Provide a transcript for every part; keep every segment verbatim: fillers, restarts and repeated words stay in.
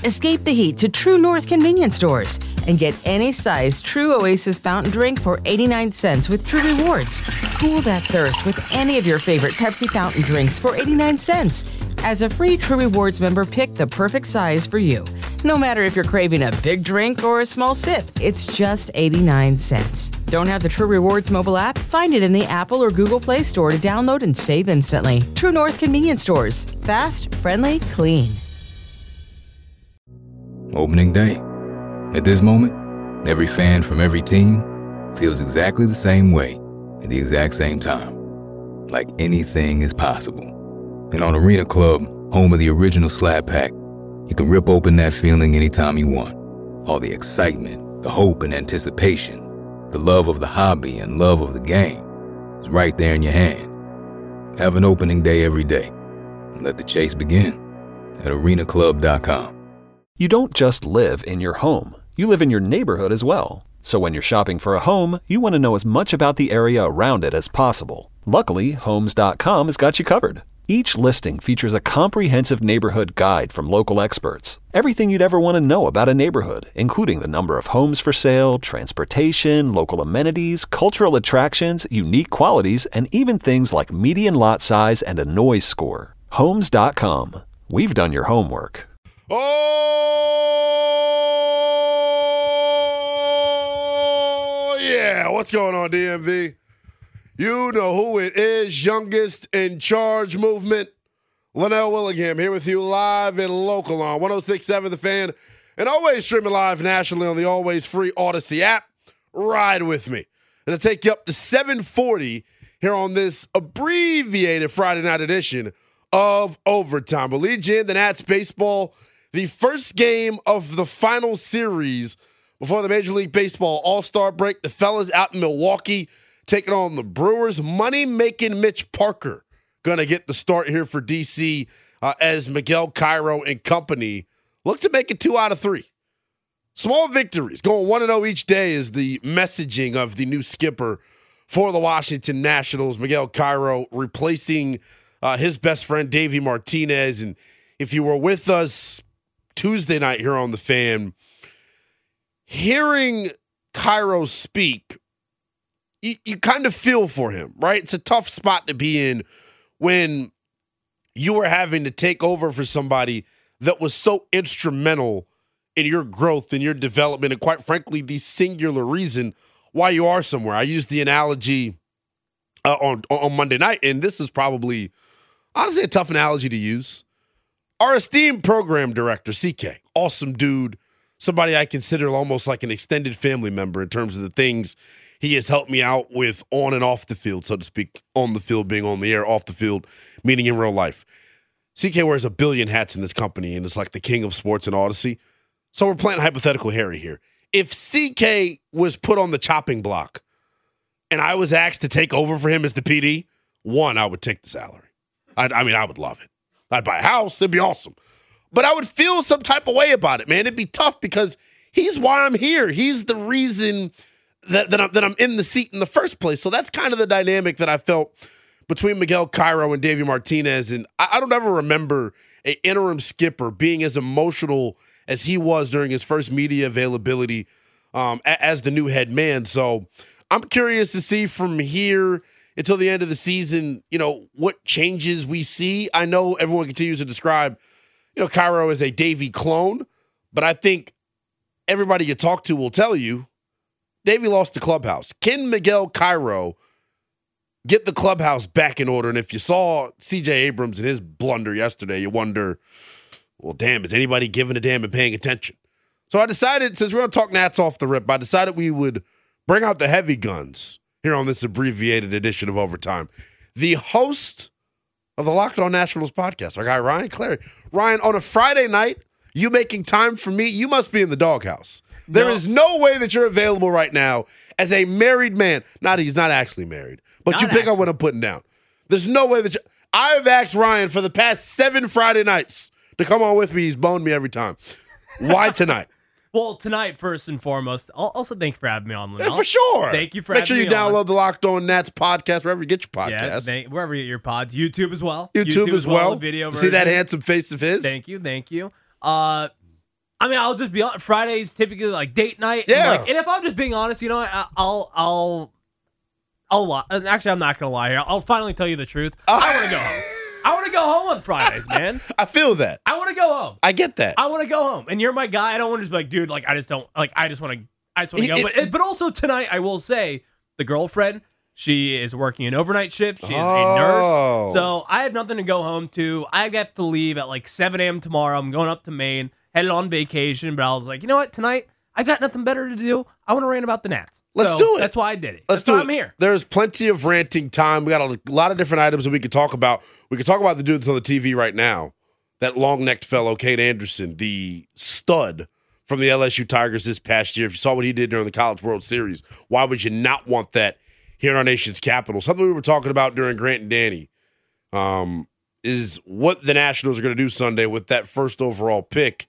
Escape the heat to True North convenience stores and get any size True Oasis fountain drink for eighty-nine cents with True Rewards. Cool that thirst with any of your favorite Pepsi fountain drinks for eighty-nine cents. As a free True Rewards member, pick the perfect size for you. No matter if you're craving a big drink or a small sip, it's just eighty-nine cents. Don't have the True Rewards mobile app? Find it in the Apple or Google Play Store to download and save instantly. True North convenience stores. Fast, friendly, clean. Opening day. At this moment, every fan from every team feels exactly the same way at the exact same time. Like anything is possible. And on Arena Club, home of the original Slab Pack, you can rip open that feeling anytime you want. All the excitement, the hope and anticipation, the love of the hobby and love of the game is right there in your hand. Have an opening day every day. And let the chase begin at arena club dot com. You don't just live in your home. You live in your neighborhood as well. So when you're shopping for a home, you want to know as much about the area around it as possible. Luckily, homes dot com has got you covered. Each listing features a comprehensive neighborhood guide from local experts. Everything you'd ever want to know about a neighborhood, including the number of homes for sale, transportation, local amenities, cultural attractions, unique qualities, and even things like median lot size and a noise score. homes dot com. We've done your homework. Oh, yeah. What's going on, D M V? You know who it is. Youngest in Charge movement. Linnell Willingham here with you live and local on one oh six point seven The Fan. And always streaming live nationally on the always free Odyssey app. Ride with me. And I'll take you up to seven forty here on this abbreviated Friday night edition of Overtime. We'll lead you in the Nats baseball. The first game of the final series before the Major League Baseball All-Star break. The fellas out in Milwaukee taking on the Brewers. Money-making Mitch Parker going to get the start here for D C uh, as Miguel Cairo and company look to make it two out of three. Small victories. Going one and oh each day is the messaging of the new skipper for the Washington Nationals. Miguel Cairo replacing uh, his best friend, Davey Martinez. And if you were with us Tuesday night here on The Fan, hearing Cairo speak, you, you kind of feel for him, right? It's a tough spot to be in when you were having to take over for somebody that was so instrumental in your growth and your development, and quite frankly, the singular reason why you are somewhere. I used the analogy uh, on, on Monday night, and this is probably, honestly, a tough analogy to use. Our esteemed program director, C K, awesome dude, somebody I consider almost like an extended family member in terms of the things he has helped me out with on and off the field, so to speak. On the field being on the air, off the field meaning in real life. C K wears a billion hats in this company and is like the king of sports in Odyssey. So we're playing hypothetical Harry here. If C K was put on the chopping block and I was asked to take over for him as the P D, one, I would take the salary. I'd, I mean, I would love it. I'd buy a house. It'd be awesome. But I would feel some type of way about it, man. It'd be tough because he's why I'm here. He's the reason that, that, I'm, that I'm in the seat in the first place. So that's kind of the dynamic that I felt between Miguel Cairo and Davey Martinez. And I, I don't ever remember an interim skipper being as emotional as he was during his first media availability um, a, as the new head man. So I'm curious to see from here until the end of the season, you know, what changes we see. I know everyone continues to describe, you know, Cairo as a Davey clone, but I think everybody you talk to will tell you Davey lost the clubhouse. Can Miguel Cairo get the clubhouse back in order? And if you saw C J Abrams and his blunder yesterday, you wonder, well, damn, is anybody giving a damn and paying attention? So I decided, since we're going to talk Nats off the rip, I decided we would bring out the heavy guns here on this abbreviated edition of Overtime. The host of the Locked On Nationals podcast, our guy Ryan Clary. Ryan, on a Friday night, you making time for me, you must be in the doghouse. There no. is no way that you're available right now as a married man. Not he's not actually married, but not you pick actually. up what I'm putting down. There's no way that you, I have asked Ryan for the past seven Friday nights to come on with me. He's boned me every time. Why tonight? Well, tonight, first and foremost, also thank you for having me on, Linnell. Yeah, for sure. Thank you for Make having sure you me download on. the Locked On Nats podcast wherever you get your podcast. Yeah, thank, wherever you get your pods. YouTube as well. YouTube, YouTube as well. The video See that handsome face of his? Thank you, thank you. Uh, I mean, I'll just be on Fridays typically like date night. Yeah. And, like, and if I'm just being honest, you know, I, I'll I'll I'll lie. And actually, I'm not gonna lie here. I'll finally tell you the truth. Uh, I want to go home. I want to go home on Fridays, man. I feel that. I want to go home. I get that. I want to go home. And you're my guy. I don't want to just be like, dude, like I just don't like. I just want to. I just want to go. It- But but also tonight, I will say the girlfriend. She is working an overnight shift. She is Oh. a nurse. So I have nothing to go home to. I have to leave at like seven a.m. tomorrow. I'm going up to Maine, headed on vacation. But I was like, you know what? Tonight, I got nothing better to do. I want to rant about the Nats. Let's So do it. That's why I did it. Let's that's do why it. I'm here. There's plenty of ranting time. We got a lot of different items that we could talk about. We could talk about the dude that's on the T V right now, that long-necked fellow, Cade Anderson, the stud from the L S U Tigers this past year. If you saw what he did during the College World Series, why would you not want that here in our nation's capital? Something we were talking about during Grant and Danny um, is what the Nationals are going to do Sunday with that first overall pick.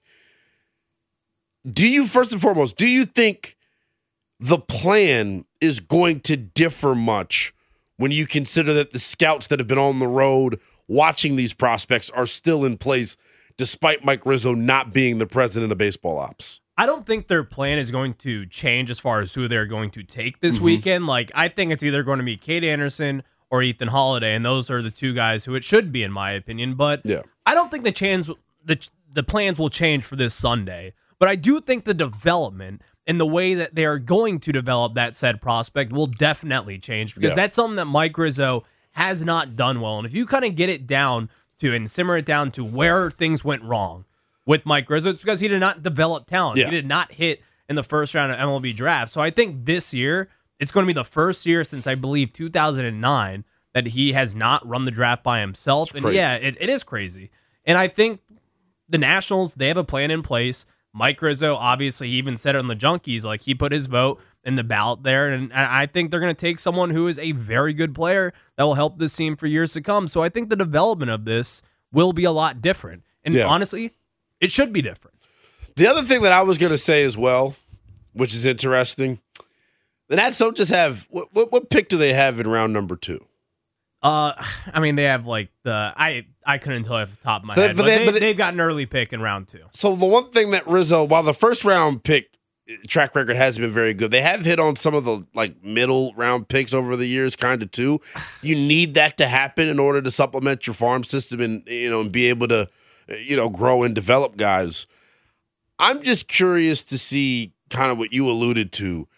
Do you, first and foremost, do you think the plan is going to differ much when you consider that the scouts that have been on the road watching these prospects are still in place despite Mike Rizzo not being the president of baseball ops? I don't think their plan is going to change as far as who they're going to take this Mm-hmm. weekend. Like, I think it's either going to be Cade Anderson or Ethan Holiday, and those are the two guys who it should be, in my opinion. But Yeah. I don't think the chance the the plans will change for this Sunday. But I do think the development and the way that they are going to develop that said prospect will definitely change, because Yeah. that's something that Mike Rizzo has not done well. And if you kind of get it down to and simmer it down to where things went wrong with Mike Rizzo, it's because he did not develop talent. Yeah. He did not hit in the first round of M L B draft. So I think this year, it's going to be the first year since, I believe, two thousand nine that he has not run the draft by himself. And crazy. yeah, it, it is crazy. And I think the Nationals, they have a plan in place. Mike Rizzo, obviously, he even said it on the Junkies, like he put his vote in the ballot there. And I think they're going to take someone who is a very good player that will help this team for years to come. So I think the development of this will be a lot different. And Yeah. honestly, it should be different. The other thing that I was going to say as well, which is interesting, the Nats don't just have what, what, what pick do they have in round number two? Uh, I mean, they have like the I I couldn't tell you off the top of my So- head, but but, they- they, but they- they've got an early pick in round two. So the one thing that Rizzo, while the first round pick track record hasn't been very good, they have hit on some of the like middle round picks over the years, kind of too. You need that to happen in order to supplement your farm system and you know and be able to you know grow and develop guys. I'm just curious to see kind of what you alluded to,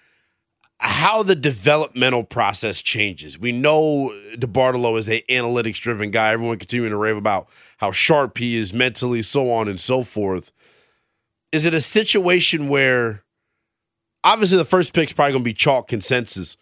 how the developmental process changes. We know DeBartolo is an analytics-driven guy. Everyone continuing to rave about how sharp he is mentally, so on and so forth. Is it a situation where, obviously the first pick's probably going to be chalk consensus.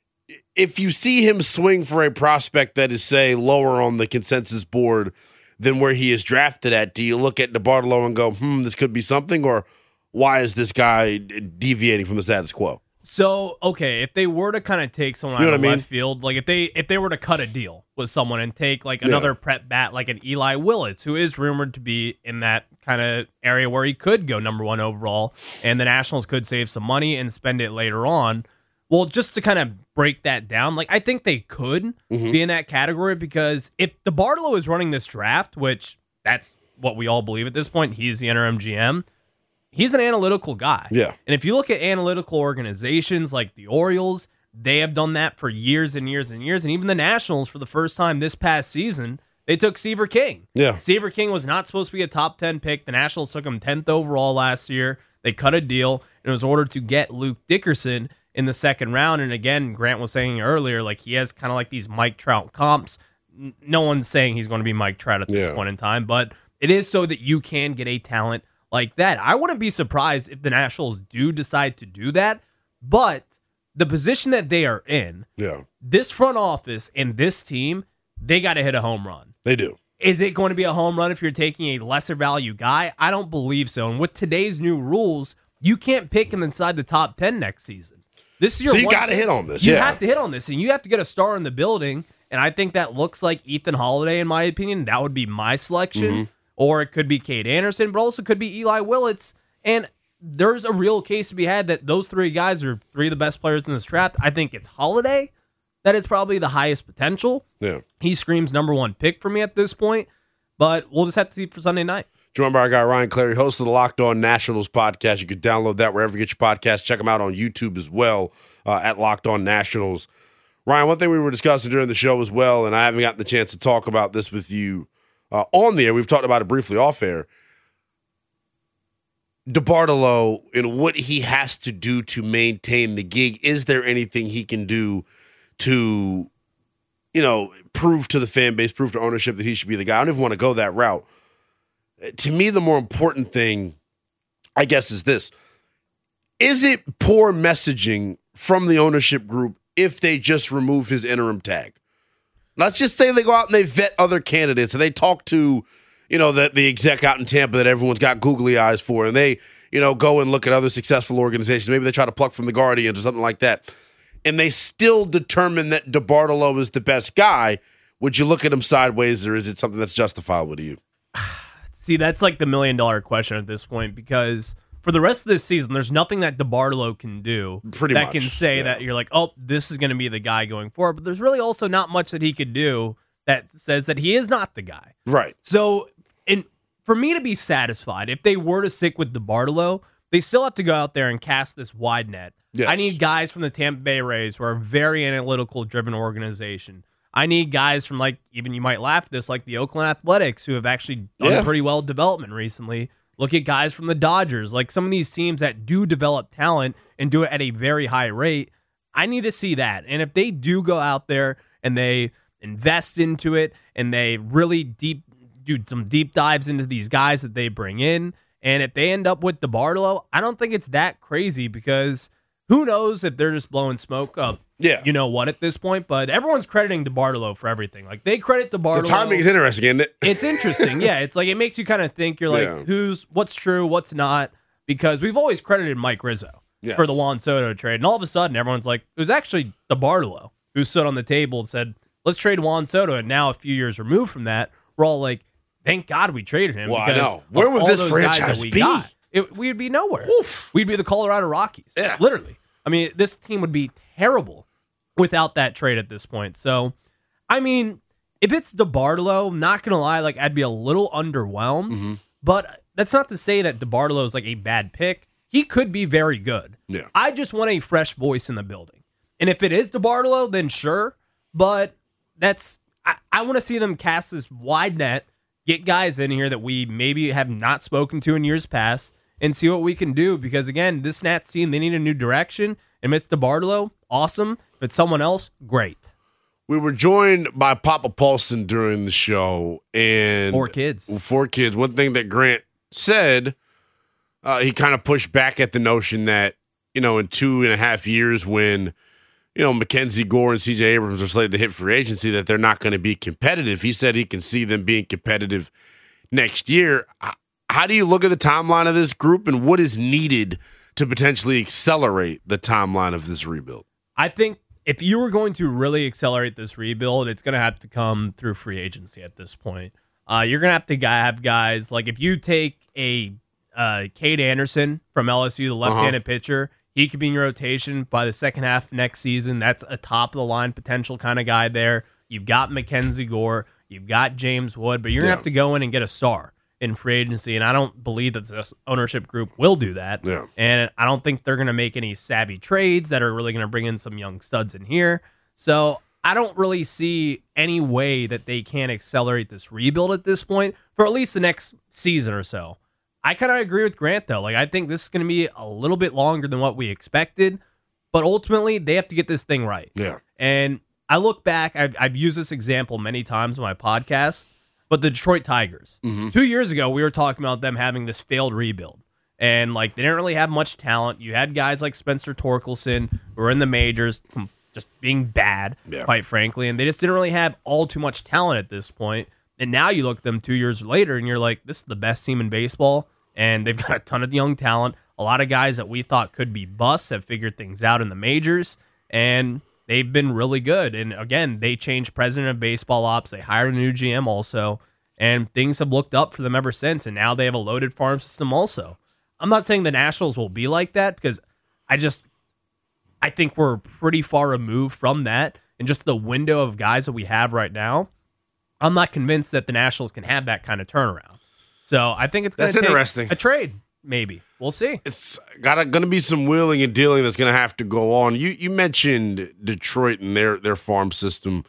If you see him swing for a prospect that is, say, lower on the consensus board than where he is drafted at, do you look at DeBartolo and go, hmm, this could be something, or why is this guy deviating from the status quo? So, okay, if they were to kind of take someone You know out of what I mean? left field, like if they if they were to cut a deal with someone and take like Yeah. another prep bat like an Eli Willits, who is rumored to be in that kind of area where he could go number one overall, and the Nationals could save some money and spend it later on. Well, just to kind of break that down, like I think they could Mm-hmm. be in that category, because if DeBartolo is running this draft, which that's what we all believe at this point, he's the interim G M. He's an analytical guy. Yeah. And if you look at analytical organizations like the Orioles, they have done that for years and years and years. And even the Nationals, for the first time this past season, they took Seaver King. Yeah. Seaver King was not supposed to be a top ten pick. The Nationals took him tenth overall last year. They cut a deal, and it was ordered to get Luke Dickerson in the second round. And again, Grant was saying earlier, like he has kind of like these Mike Trout comps. N- No one's saying he's going to be Mike Trout at this Yeah. point in time, but it is so that you can get a talent like that. I wouldn't be surprised if the Nationals do decide to do that, but the position that they are in, Yeah, this front office and this team, they got to hit a home run. they do. Is it going to be a home run if you're taking a lesser value guy? I don't believe so. And with today's new rules, you can't pick him inside the top ten next season. This is your So you one got to chance. hit on this. You yeah. have to hit on this, and you have to get a star in the building. And I think that looks like Ethan Holiday, in my opinion. That would be my selection. Mm-hmm. Or it could be Cade Anderson, but also could be Eli Willits. And there's a real case to be had that those three guys are three of the best players in this draft. I think it's Holiday that is probably the highest potential. Yeah. He screams number one pick for me at this point, but we'll just have to see for Sunday night. Joined by our guy Ryan Clary, host of the Locked On Nationals podcast. You can download that wherever you get your podcasts. Check them out on YouTube as well uh, at Locked On Nationals. Ryan, one thing we were discussing during the show as well, and I haven't gotten the chance to talk about this with you uh, on the air. We've talked about it briefly off air. DeBartolo and what he has to do to maintain the gig. Is there anything he can do to, you know, prove to the fan base, prove to ownership that he should be the guy? I don't even want to go that route. To me, the more important thing, I guess, is this. Is it poor messaging from the ownership group if they just remove his interim tag? Let's just say they go out and they vet other candidates and they talk to, you know, the, the exec out in Tampa that everyone's got googly eyes for, and they, you know, go and look at other successful organizations. Maybe they try to pluck from the Guardians or something like that. And they still determine that DeBartolo is the best guy. Would you look at him sideways, or is it something that's justifiable to you? See, that's like the million dollar question at this point, because for the rest of this season, there's nothing that DeBartolo can do Pretty that much, can say yeah. that you're like, oh, this is going to be the guy going forward. But there's really also not much that he could do that says that he is not the guy. Right. So, and for me to be satisfied, if they were to stick with DeBartolo, they still have to go out there and cast this wide net. Yes. I need guys from the Tampa Bay Rays, who are a very analytical driven organization. I need guys from, like, even you might laugh at this, like the Oakland Athletics, who have actually done Yeah. pretty well development recently. Look at guys from the Dodgers, like some of these teams that do develop talent and do it at a very high rate. I need to see that. And if they do go out there and they invest into it and they really deep do some deep dives into these guys that they bring in, and if they end up with DeBartolo, I don't think it's that crazy, because who knows if they're just blowing smoke up. Yeah. You know what at this point, but everyone's crediting DeBartolo for everything. Like, they credit DeBartolo. The timing is interesting, isn't it? It's interesting. Yeah, it's like it makes you kind of think. You're like, Yeah. who's what's true, what's not, because we've always credited Mike Rizzo Yes. for the Juan Soto trade, and all of a sudden everyone's like, it was actually DeBartolo who stood on the table and said, let's trade Juan Soto. And now, a few years removed from that, we're all like, thank God we traded him. Well, I because know. Where of would all this those guys franchise that we be? got. It, we'd be nowhere. Oof. We'd be the Colorado Rockies. Yeah. Literally. I mean, this team would be terrible without that trade at this point. So, I mean, if it's DeBartolo, not going to lie, like, I'd be a little underwhelmed. Mm-hmm. But that's not to say that DeBartolo is like a bad pick. He could be very good. Yeah. I just want a fresh voice in the building. And if it is DeBartolo, then sure. But that's I, I want to see them cast this wide net, get guys in here that we maybe have not spoken to in years past, and see what we can do. Because, again, this Nats team, they need a new direction. And if it's DeBartolo, awesome. If it's someone else, great. We were joined by Papa Paulson during the show, and Four kids. Four kids. One thing that Grant said, uh, he kind of pushed back at the notion that, you know, in two and a half years, when, you know, Mackenzie Gore and C J Abrams are slated to hit free agency, that they're not going to be competitive. He said he can see them being competitive next year. How do you look at the timeline of this group, and what is needed to potentially accelerate the timeline of this rebuild? I think if you were going to really accelerate this rebuild, it's going to have to come through free agency at this point. Uh, you're going to have to have guys, like if you take a uh, Cade Anderson from L S U, the left-handed uh-huh. pitcher, he could be in your rotation by the second half of next season. That's a top-of-the-line potential kind of guy there. You've got Mackenzie Gore. You've got James Wood, but you're going to yeah. have to go in and get a star in free agency, and I don't believe that this ownership group will do that. Yeah. And I don't think they're going to make any savvy trades that are really going to bring in some young studs in here. So I don't really see any way that they can accelerate this rebuild at this point for at least the next season or so. I kind of agree with Grant, though. Like, I think this is going to be a little bit longer than what we expected, but ultimately they have to get this thing right. Yeah. And I look back, I've, I've used this example many times on my podcast, but the Detroit Tigers. Mm-hmm. Two years ago, we were talking about them having this failed rebuild. And, like, they didn't really have much talent. You had guys like Spencer Torkelson who were in the majors just being bad, yeah. quite frankly. And they just didn't really have all too much talent at this point. And now you look at them two years later, and you're like, this is the best team in baseball. And they've got a ton of young talent. A lot of guys that we thought could be busts have figured things out in the majors. And they've been really good. And again, they changed president of baseball ops. They hired a new G M also. And things have looked up for them ever since. And now they have a loaded farm system also. I'm not saying the Nationals will be like that, because I just, I think we're pretty far removed from that. And just the window of guys that we have right now, I'm not convinced that the Nationals can have that kind of turnaround. So I think it's going That's to take interesting. a trade. Maybe we'll see. It's got going to be some wheeling and dealing that's going to have to go on. You you mentioned Detroit and their their farm system.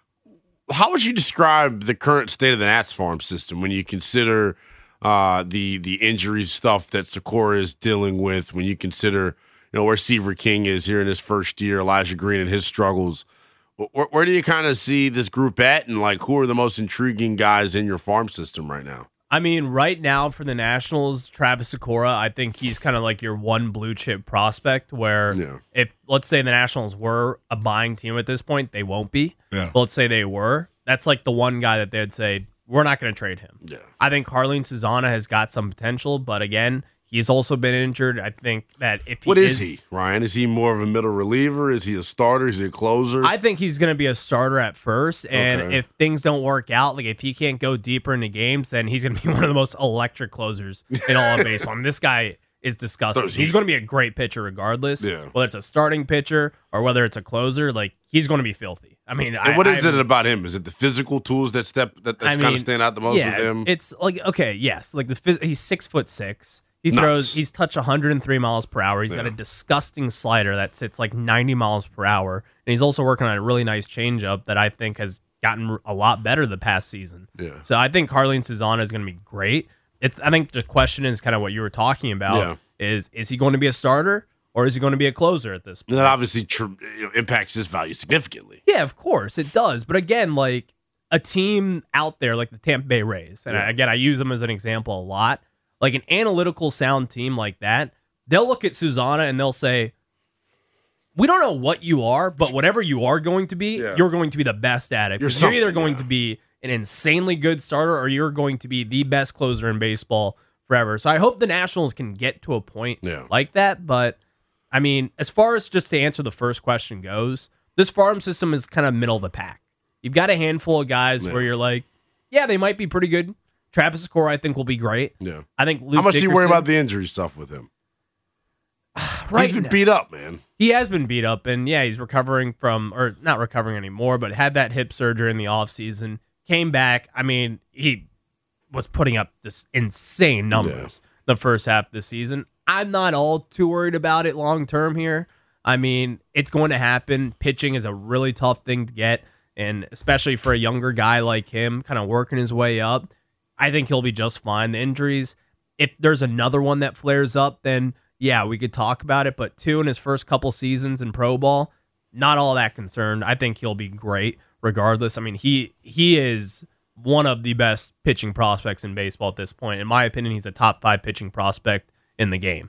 How would you describe the current state of the Nats farm system when you consider uh, the the injury stuff that Sakura is dealing with? When you consider you know where Seaver King is here in his first year, Elijah Green and his struggles. Where, where do you kind of see this group at, and like who are the most intriguing guys in your farm system right now? I mean, right now for the Nationals, Travis Sakura, I think he's kind of like your one blue chip prospect where Yeah. if, let's say the Nationals were a buying team at this point, they won't be. Yeah. But let's say they were. That's like the one guy that they'd say, we're not going to trade him. Yeah. I think Carlene Susana has got some potential, but again, he's also been injured. I think that if he What is, is he, Ryan? Is he more of a middle reliever? Is he a starter? Is he a closer? I think he's going to be a starter at first, and Okay. if things don't work out, like if he can't go deeper into games, then he's going to be one of the most electric closers in all of baseball. I mean, this guy is disgusting. Those He's heat. going to be a great pitcher regardless, Yeah. whether it's a starting pitcher or whether it's a closer. Like he's going to be filthy. I mean, And I, what is I, it about him? Is it the physical tools that step that that's I kind mean, of stand out the most yeah, with him? It's like okay, yes, like the phys- he's six foot six. He Nice. throws. He's touched one hundred three miles per hour. He's got Yeah. a disgusting slider that sits like ninety miles per hour, and he's also working on a really nice changeup that I think has gotten a lot better the past season. Yeah. So I think Carlene Susana is going to be great. It's, I think the question is kind of what you were talking about. Yeah. Is is he going to be a starter or is he going to be a closer at this point? that obviously tr- you know, impacts his value significantly. Yeah, of course it does. But again, like a team out there like the Tampa Bay Rays, and Yeah. I, again, I use them as an example a lot. Like an analytical sound team like that, they'll look at Susana and they'll say, we don't know what you are, but whatever you are going to be, Yeah. you're going to be the best at it. You're 'Cause You're either something, going yeah. to be an insanely good starter or you're going to be the best closer in baseball forever. So I hope the Nationals can get to a point Yeah. like that. But I mean, as far as just to answer the first question goes, this farm system is kind of middle of the pack. You've got a handful of guys Yeah. where you're like, yeah, they might be pretty good. Travis Sakura, I think, will be great. Yeah. I think Luke How much do you worry Dickerson- about the injury stuff with him? right He's been now- beat up, man. He has been beat up, and yeah, he's recovering from, or not recovering anymore, but had that hip surgery in the offseason, came back. I mean, he was putting up just insane numbers the first half of the season. I'm not all too worried about it long term here. I mean, it's going to happen. Pitching is a really tough thing to get, and especially for a younger guy like him, kind of working his way up, I think he'll be just fine. The injuries, if there's another one that flares up, then yeah, we could talk about it. But two in his first couple seasons in pro ball, not all that concerned. I think he'll be great regardless. I mean, he he is one of the best pitching prospects in baseball at this point. In my opinion, he's a top five pitching prospect in the game.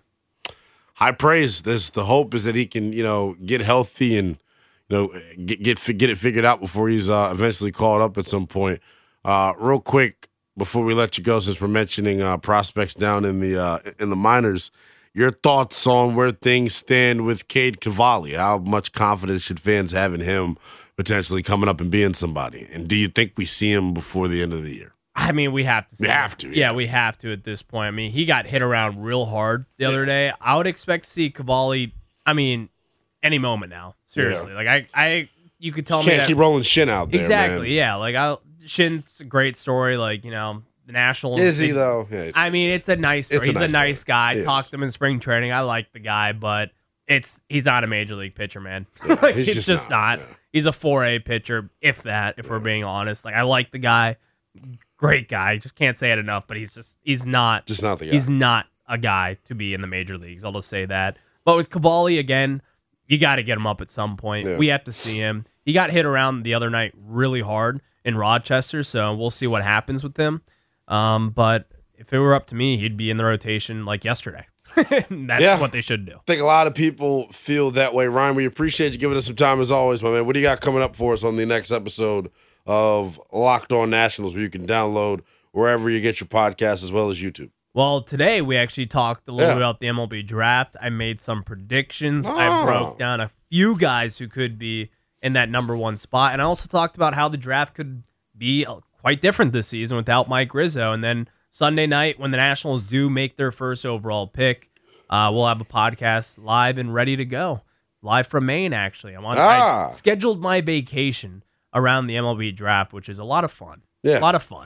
High praise. There's the hope is that he can, you know, get healthy and, you know, get get get it figured out before he's uh, eventually called up at some point. Uh, real quick before we let you go, since we're mentioning uh, prospects down in the uh, in the minors, your thoughts on where things stand with Cade Cavalli? How much confidence should fans have in him potentially coming up and being somebody? And do you think we see him before the end of the year? I mean, we have to. We see have it. to, Yeah. yeah. we have to at this point. I mean, he got hit around real hard the other day. I would expect to see Cavalli, I mean, any moment now. Seriously. Like, I, I, you could tell me Can't that. keep rolling Shin out there, exactly. man. Yeah. Like, I, Shin's a great story. Like, you know, the Nationals. Is he, they- though? Yeah, he's- I mean, it's a nice story. It's a He's nice a nice story. guy. He is. Talked to him in spring training. I like the guy, but it's he's not a major league pitcher, man. like, he's he's just just, not, not. yeah. He's a four A pitcher, if that, if we're being honest. Like, I like the guy. Great guy. Just can't say it enough, but he's just he's not Just not the guy. He's not a guy to be in the major leagues. I'll just say that. But with Cavalli, again, you got to get him up at some point. Yeah. We have to see him. He got hit around the other night really hard in Rochester, so we'll see what happens with him. Um, but if it were up to me, he'd be in the rotation like yesterday. That's Yeah. what they should do. I think a lot of people feel that way. Ryan, we appreciate you giving us some time as always, my man. What do you got coming up for us on the next episode of Locked On Nationals, where you can download wherever you get your podcast as well as YouTube? Well, today we actually talked a little Yeah. bit about the M L B draft. I made some predictions. Oh. I broke down a few guys who could be in that number one spot. And I also talked about how the draft could be uh, quite different this season without Mike Rizzo. And then Sunday night, when the Nationals do make their first overall pick, uh, we'll have a podcast live and ready to go. Live from Maine, actually. I'm on, Ah. I scheduled my vacation around the M L B draft, which is a lot of fun. Yeah. A lot of fun.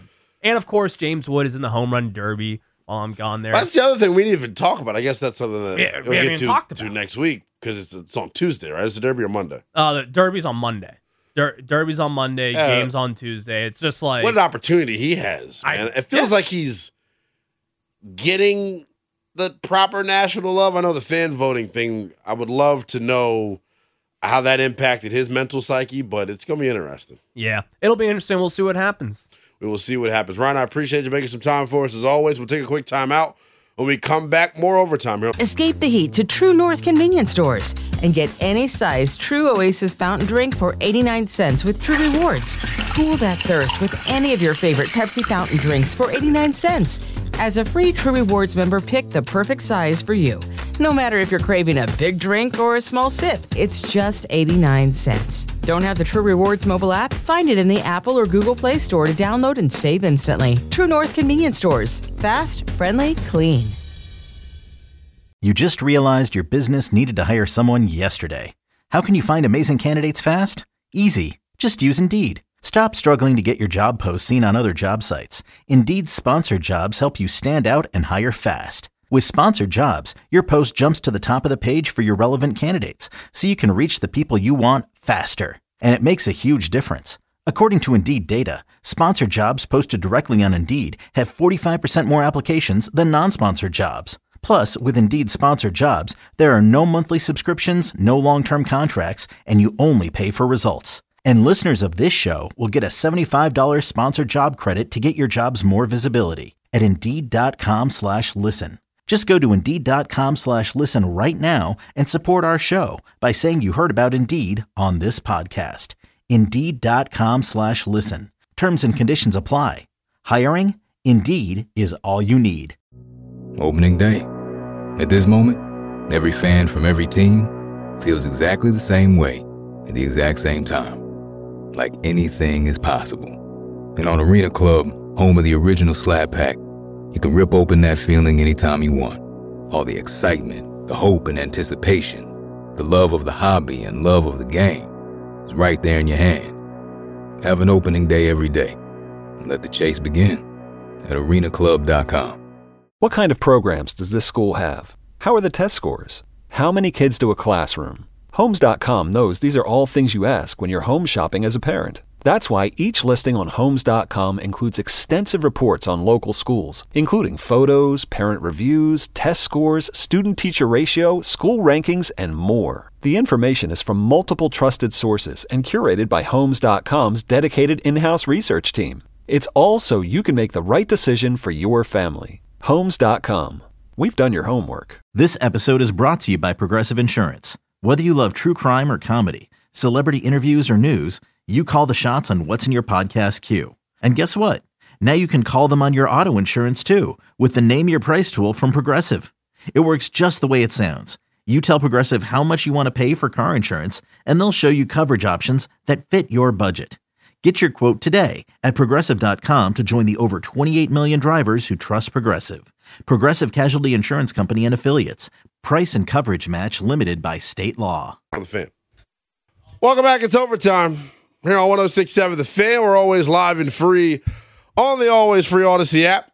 And of course, James Wood is in the home run derby while I'm gone there. That's the other thing we didn't even talk about. I guess that's something that Yeah, we we'll haven't get even to, talked to about. next week because it's, it's on Tuesday, right? Is the Derby or Monday? Uh, the derby's on Monday. Der- derby's on Monday. Uh, games on Tuesday. It's just like What an opportunity he has, I- man. It feels yeah. like he's getting the proper national love. I know the fan voting thing. I would love to know how that impacted his mental psyche, but it's going to be interesting. yeah, it'll be interesting. We'll see what happens. We will see what happens. Ryan, I appreciate you making some time for us as always. We'll take a quick time out. When we come back, more overtime here. Escape the heat to True North convenience stores and get any size True Oasis fountain drink for eighty-nine cents with True Rewards. Cool that thirst with any of your favorite Pepsi fountain drinks for eighty-nine cents. As a free True Rewards member, pick the perfect size for you. No matter if you're craving a big drink or a small sip, it's just eighty-nine cents. Don't have the True Rewards mobile app? Find it in the Apple or Google Play Store to download and save instantly. True North convenience stores. Fast, friendly, clean. You just realized your business needed to hire someone yesterday. How can you find amazing candidates fast? Easy. Just use Indeed. Stop struggling to get your job posts seen on other job sites. Indeed's sponsored jobs help you stand out and hire fast. With sponsored jobs, your post jumps to the top of the page for your relevant candidates, so you can reach the people you want faster. And it makes a huge difference. According to Indeed data, sponsored jobs posted directly on Indeed have forty-five percent more applications than non-sponsored jobs. Plus, with Indeed sponsored jobs, there are no monthly subscriptions, no long-term contracts, and you only pay for results. And listeners of this show will get a seventy-five dollars sponsored job credit to get your jobs more visibility at Indeed.com slash listen. Just go to Indeed.com slash listen right now and support our show by saying you heard about Indeed on this podcast. Indeed.com slash listen. Terms and conditions apply. Hiring? Indeed is all you need. Opening day. At this moment, every fan from every team feels exactly the same way at the exact same time. Like anything is possible. And on Arena Club, home of the original Slab Pack, you can rip open that feeling anytime you want. All the excitement, the hope and anticipation, the love of the hobby and love of the game is right there in your hand. Have an opening day every day. And let the chase begin at arena club dot com. What kind of programs does this school have? How are the test scores? How many kids do a classroom? Homes dot com knows these are all things you ask when you're home shopping as a parent. That's why each listing on Homes dot com includes extensive reports on local schools, including photos, parent reviews, test scores, student-teacher ratio, school rankings, and more. The information is from multiple trusted sources and curated by Homes dot com's dedicated in-house research team. It's all so you can make the right decision for your family. Homes dot com. We've done your homework. This episode is brought to you by Progressive Insurance. Whether you love true crime or comedy, celebrity interviews or news, you call the shots on what's in your podcast queue. And guess what? Now you can call them on your auto insurance too with the Name Your Price tool from Progressive. It works just the way it sounds. You tell Progressive how much you want to pay for car insurance, and they'll show you coverage options that fit your budget. Get your quote today at Progressive dot com to join the over twenty-eight million drivers who trust Progressive. Progressive Casualty Insurance Company and Affiliates. Price and coverage match limited by state law. The Fan. Welcome back. It's overtime here on one oh six point seven The Fan. We're always live and free on the always free Odyssey app.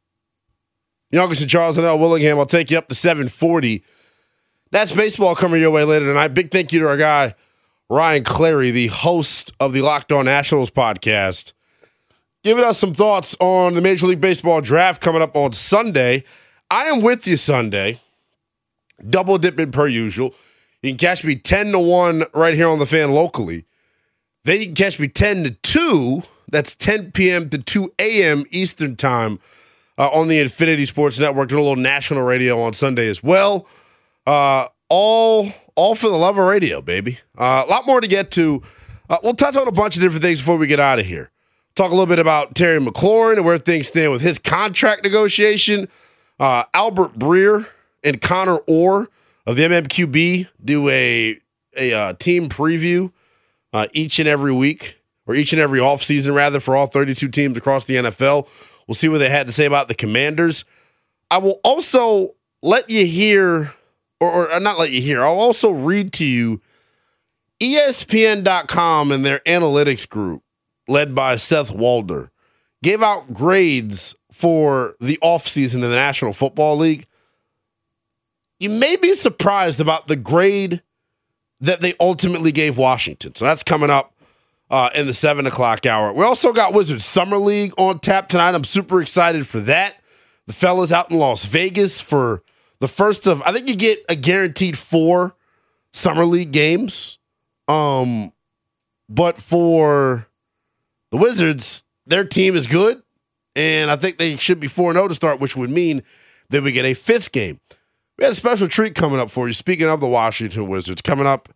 Youngest and Charles and L. Willingham. I'll take you up to seven forty. That's baseball coming your way later tonight. Big thank you to our guy, Ryan Clary, the host of the Locked On Nationals podcast, giving us some thoughts on the Major League Baseball draft coming up on Sunday. I am with you Sunday. Double dipping per usual. You can catch me ten to one right here on The Fan locally. Then you can catch me ten to two. That's ten p.m. to two a.m. Eastern time uh, on the Infinity Sports Network. Doing a little national radio on Sunday as well. Uh, all, all for the love of radio, baby. Uh, a lot more to get to. Uh, we'll touch on a bunch of different things before we get out of here. Talk a little bit about Terry McLaurin and where things stand with his contract negotiation. Uh, Albert Breer and Connor Orr of the M M Q B do a, a uh, team preview uh, each and every week, or each and every offseason, rather, for all thirty-two teams across the N F L. We'll see what they had to say about the Commanders. I will also let you hear, or, or not let you hear, I'll also read to you E S P N dot com and their analytics group, led by Seth Walder, gave out grades for the offseason in the National Football League, you may be surprised about the grade that they ultimately gave Washington. So that's coming up uh, in the seven o'clock hour. We also got Wizards Summer League on tap tonight. I'm super excited for that. The fellas out in Las Vegas for the first of, I think you get a guaranteed four Summer League games. Um, but for the Wizards, their team is good, and I think they should be four and oh to start, which would mean that we get a fifth game. We had a special treat coming up for you. Speaking of the Washington Wizards, coming up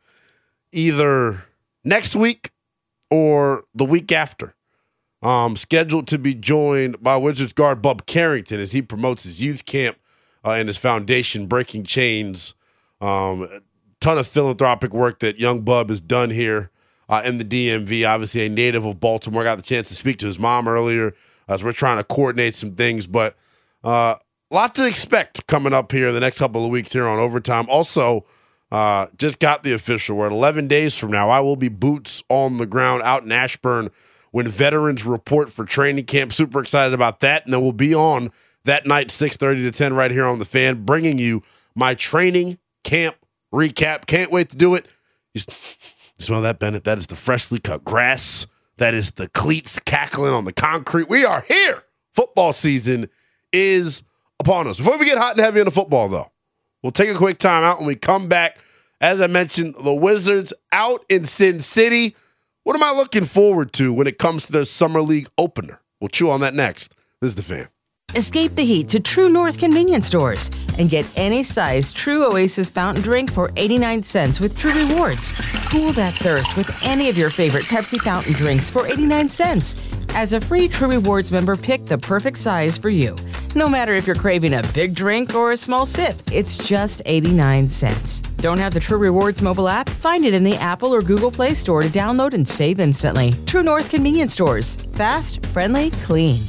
either next week or the week after. Um, scheduled to be joined by Wizards guard Bub Carrington as he promotes his youth camp uh, and his foundation, Breaking Chains. Um, a ton of philanthropic work that young Bub has done here uh, in the D M V. Obviously a native of Baltimore. Got the chance to speak to his mom earlier as we're trying to coordinate some things. But uh, a lot to expect coming up here the next couple of weeks here on Overtime. Also, uh, just got the official word. eleven days from now, I will be boots on the ground out in Ashburn when veterans report for training camp. Super excited about that. And then we'll be on that night, six thirty to ten right here on The Fan, bringing you my training camp recap. Can't wait to do it. You smell that, Bennett? That is the freshly cut grass. That is the cleats cackling on the concrete. We are here. Football season is upon us. Before we get hot and heavy into football, though, we'll take a quick time out. When we come back, as I mentioned, the Wizards out in Sin City. What am I looking forward to when it comes to their Summer League opener? We'll chew on that next. This is The Fan. Escape the heat to True North convenience stores and get any size True Oasis fountain drink for eighty-nine cents with True Rewards. Cool that thirst with any of your favorite Pepsi fountain drinks for eighty-nine cents. As a free True Rewards member, pick the perfect size for you. No matter if you're craving a big drink or a small sip, it's just eighty-nine cents. Don't have the True Rewards mobile app? Find it in the Apple or Google Play Store to download and save instantly. True North convenience stores. Fast, friendly, clean.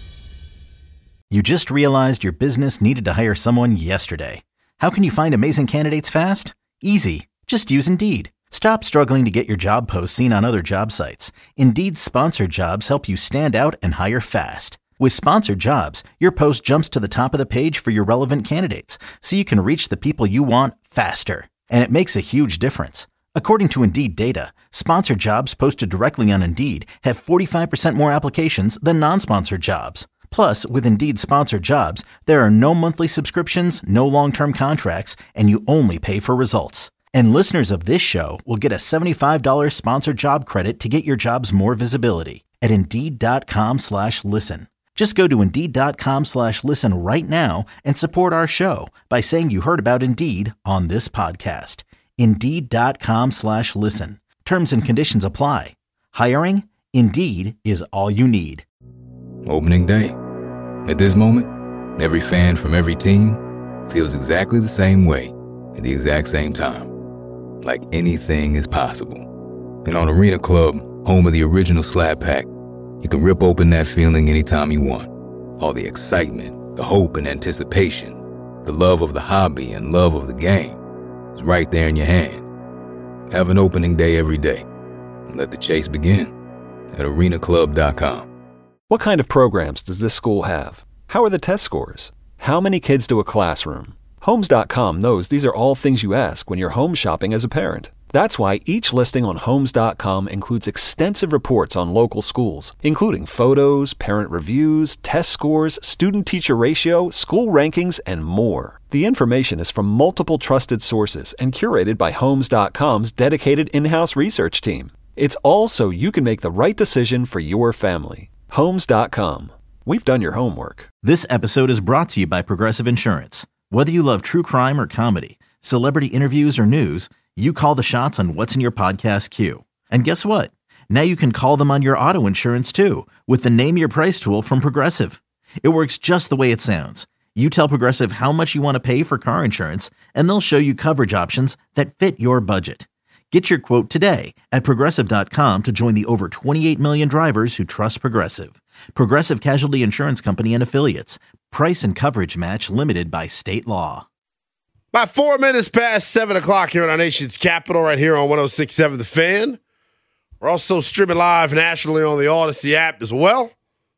You just realized your business needed to hire someone yesterday. How can you find amazing candidates fast? Easy. Just use Indeed. Stop struggling to get your job posts seen on other job sites. Indeed's sponsored jobs help you stand out and hire fast. With sponsored jobs, your post jumps to the top of the page for your relevant candidates, so you can reach the people you want faster. And it makes a huge difference. According to Indeed data, sponsored jobs posted directly on Indeed have forty-five percent more applications than non-sponsored jobs. Plus, with Indeed sponsored jobs, there are no monthly subscriptions, no long-term contracts, and you only pay for results. And listeners of this show will get a seventy-five dollars sponsored job credit to get your jobs more visibility at Indeed.com slash listen. Just go to Indeed.com slash listen right now and support our show by saying you heard about Indeed on this podcast. Indeed.com slash listen. Terms and conditions apply. Hiring? Indeed is all you need. Opening day. At this moment, every fan from every team feels exactly the same way at the exact same time. Like anything is possible. And on Arena Club, home of the original Slap Pack, you can rip open that feeling anytime you want. All the excitement, the hope and anticipation, the love of the hobby and love of the game is right there in your hand. Have an opening day every day. And let the chase begin at arena club dot com. What kind of programs does this school have? How are the test scores? How many kids do a classroom? Homes dot com knows these are all things you ask when you're home shopping as a parent. That's why each listing on Homes dot com includes extensive reports on local schools, including photos, parent reviews, test scores, student-teacher ratio, school rankings, and more. The information is from multiple trusted sources and curated by Homes dot com's dedicated in-house research team. It's all so you can make the right decision for your family. Homes dot com. We've done your homework. This episode is brought to you by Progressive Insurance. Whether you love true crime or comedy, celebrity interviews or news, you call the shots on what's in your podcast queue. And guess what? Now you can call them on your auto insurance too with the Name Your Price tool from Progressive. It works just the way it sounds. You tell Progressive how much you want to pay for car insurance, and they'll show you coverage options that fit your budget. Get your quote today at progressive dot com to join the over twenty-eight million drivers who trust Progressive. Progressive Casualty Insurance Company and Affiliates. Price and coverage match limited by state law. About four minutes past seven o'clock here in our nation's capital, right here on one oh six point seven The Fan. We're also streaming live nationally on the Odyssey app as well.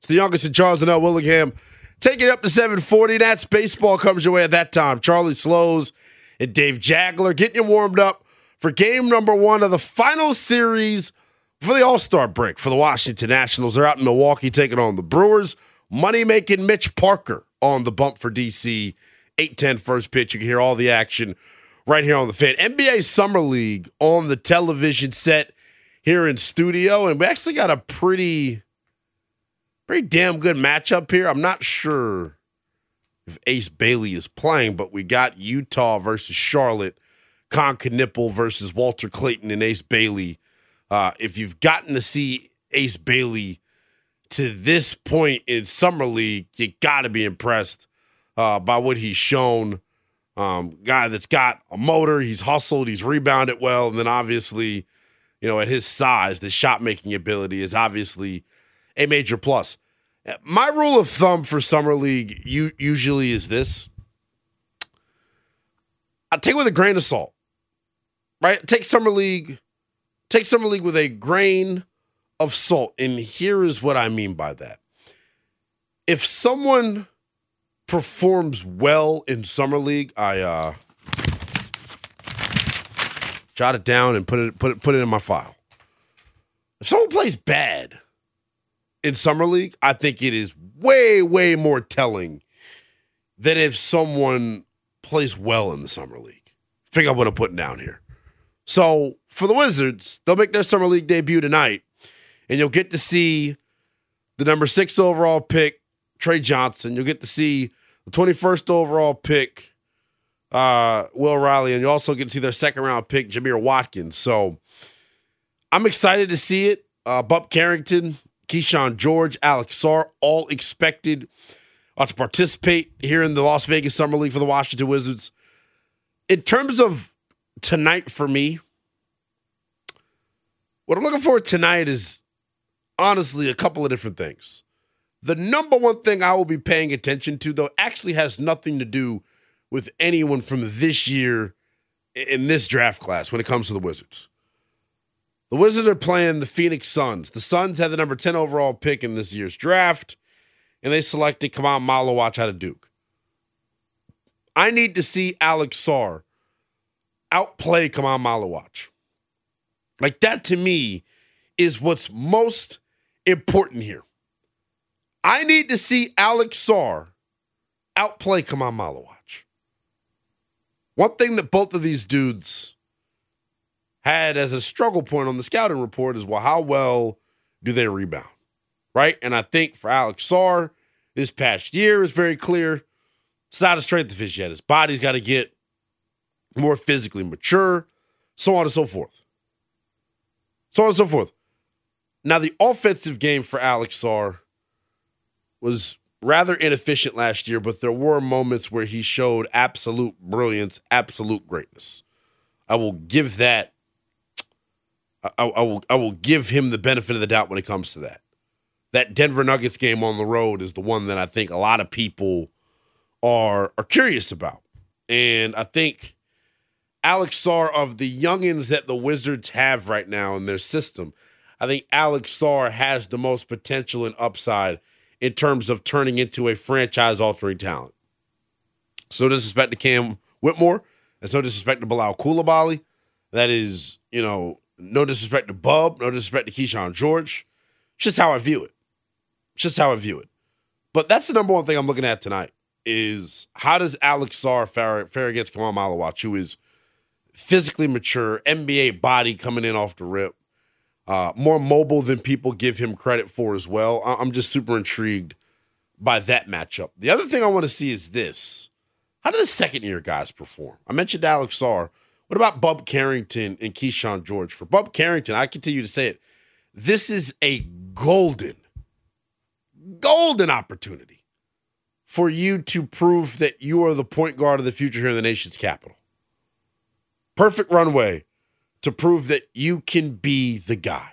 It's the youngest and Charles and L. Willingham. Take it up to seven forty. Nats baseball comes your way at that time. Charlie Slows and Dave Jagler getting you warmed up for game number one of the final series for the All-Star break for the Washington Nationals. They're out in Milwaukee taking on the Brewers. Money-making Mitch Parker on the bump for D C. eight ten first pitch. You can hear all the action right here on the Fan. N B A Summer League on the television set here in studio. And we actually got a pretty, pretty damn good matchup here. I'm not sure if Ace Bailey is playing, but we got Utah versus Charlotte. Con Knipple versus Walter Clayton and Ace Bailey. Uh, if you've gotten to see Ace Bailey to this point in Summer League, you got to be impressed uh, by what he's shown. Um, guy that's got a motor, he's hustled, he's rebounded well, and then obviously, you know, at his size, the shot-making ability is obviously a major plus. My rule of thumb for Summer League u- usually is this. I take it with a grain of salt, right? Take Summer League, take Summer League with a grain of salt, and here is what I mean by that. If someone performs well in Summer League, I uh, jot it down and put it put it put it in my file. If someone plays bad in Summer League, I think it is way, way more telling than if someone plays well in the Summer League. I think I'm what I'm putting down here. So for the Wizards, they'll make their Summer League debut tonight, and you'll get to see the number six overall pick, Trey Johnson. You'll get to see the twenty-first overall pick, uh, Will Riley, and you also get to see their second round pick, Jameer Watkins. So I'm excited to see it. Uh, Bub Carrington, Keyshawn George, Alex Sarr, all expected uh, to participate here in the Las Vegas Summer League for the Washington Wizards. In terms of tonight for me, what I'm looking for tonight is honestly a couple of different things. The number one thing I will be paying attention to, though, actually has nothing to do with anyone from this year in this draft class when it comes to the Wizards. The Wizards are playing the Phoenix Suns. The Suns had the number ten overall pick in this year's draft, and they selected Kamal Malawach out of Duke. I need to see Alex Sarr outplay Kamal Malawach. Like, that to me is what's most important here. I need to see Alex Sarr outplay Kamal Malawach. One thing that both of these dudes had as a struggle point on the scouting report is, well, how well do they rebound, right? And I think for Alex Sarr, this past year is very clear. It's not a strength of his yet. His body's got to get more physically mature, so on and so forth. So on and so forth. Now, the offensive game for Alex Sarr was rather inefficient last year, but there were moments where he showed absolute brilliance, absolute greatness. I will give that, I, I will I will give him the benefit of the doubt when it comes to that. That Denver Nuggets game on the road is the one that I think a lot of people are, are curious about. And I think Alex Sarr, of the youngins that the Wizards have right now in their system, I think Alex Sarr has the most potential and upside in terms of turning into a franchise-altering talent. So disrespect to Cam Whitmore. That's no disrespect to Bilal Coulibaly. That is, you know, no disrespect to Bub. No disrespect to Keyshawn George. It's just how I view it. It's just how I view it. But that's the number one thing I'm looking at tonight is how does Alex Sarr fare, fare against Kamal Malawach, who is physically mature, N B A body coming in off the rip. Uh, more mobile than people give him credit for as well. I'm just super intrigued by that matchup. The other thing I want to see is this. How do the second-year guys perform? I mentioned Alex Sarr. What about Bub Carrington and Keyshawn George? For Bub Carrington, I continue to say it, this is a golden, golden opportunity for you to prove that you are the point guard of the future here in the nation's capital. Perfect runway to prove that you can be the guy.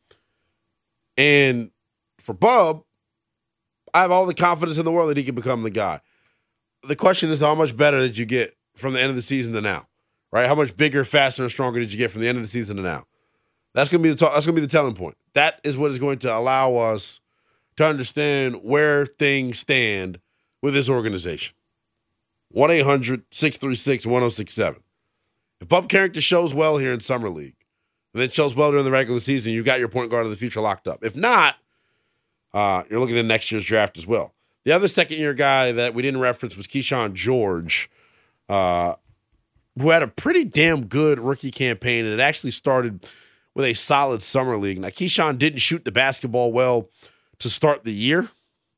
And for Bub, I have all the confidence in the world that he can become the guy. The question is how much better did you get from the end of the season to now, right? How much bigger, faster, and stronger did you get from the end of the season to now? That's gonna be the that's gonna be the telling point. That is what is going to allow us to understand where things stand with this organization. one eight hundred six three six one oh six seven. If Bub Carrington shows well here in Summer League, and then shows well during the regular season, you got your point guard of the future locked up. If not, uh, you're looking at next year's draft as well. The other second-year guy that we didn't reference was Keyshawn George, uh, who had a pretty damn good rookie campaign, and it actually started with a solid Summer League. Now, Keyshawn didn't shoot the basketball well to start the year,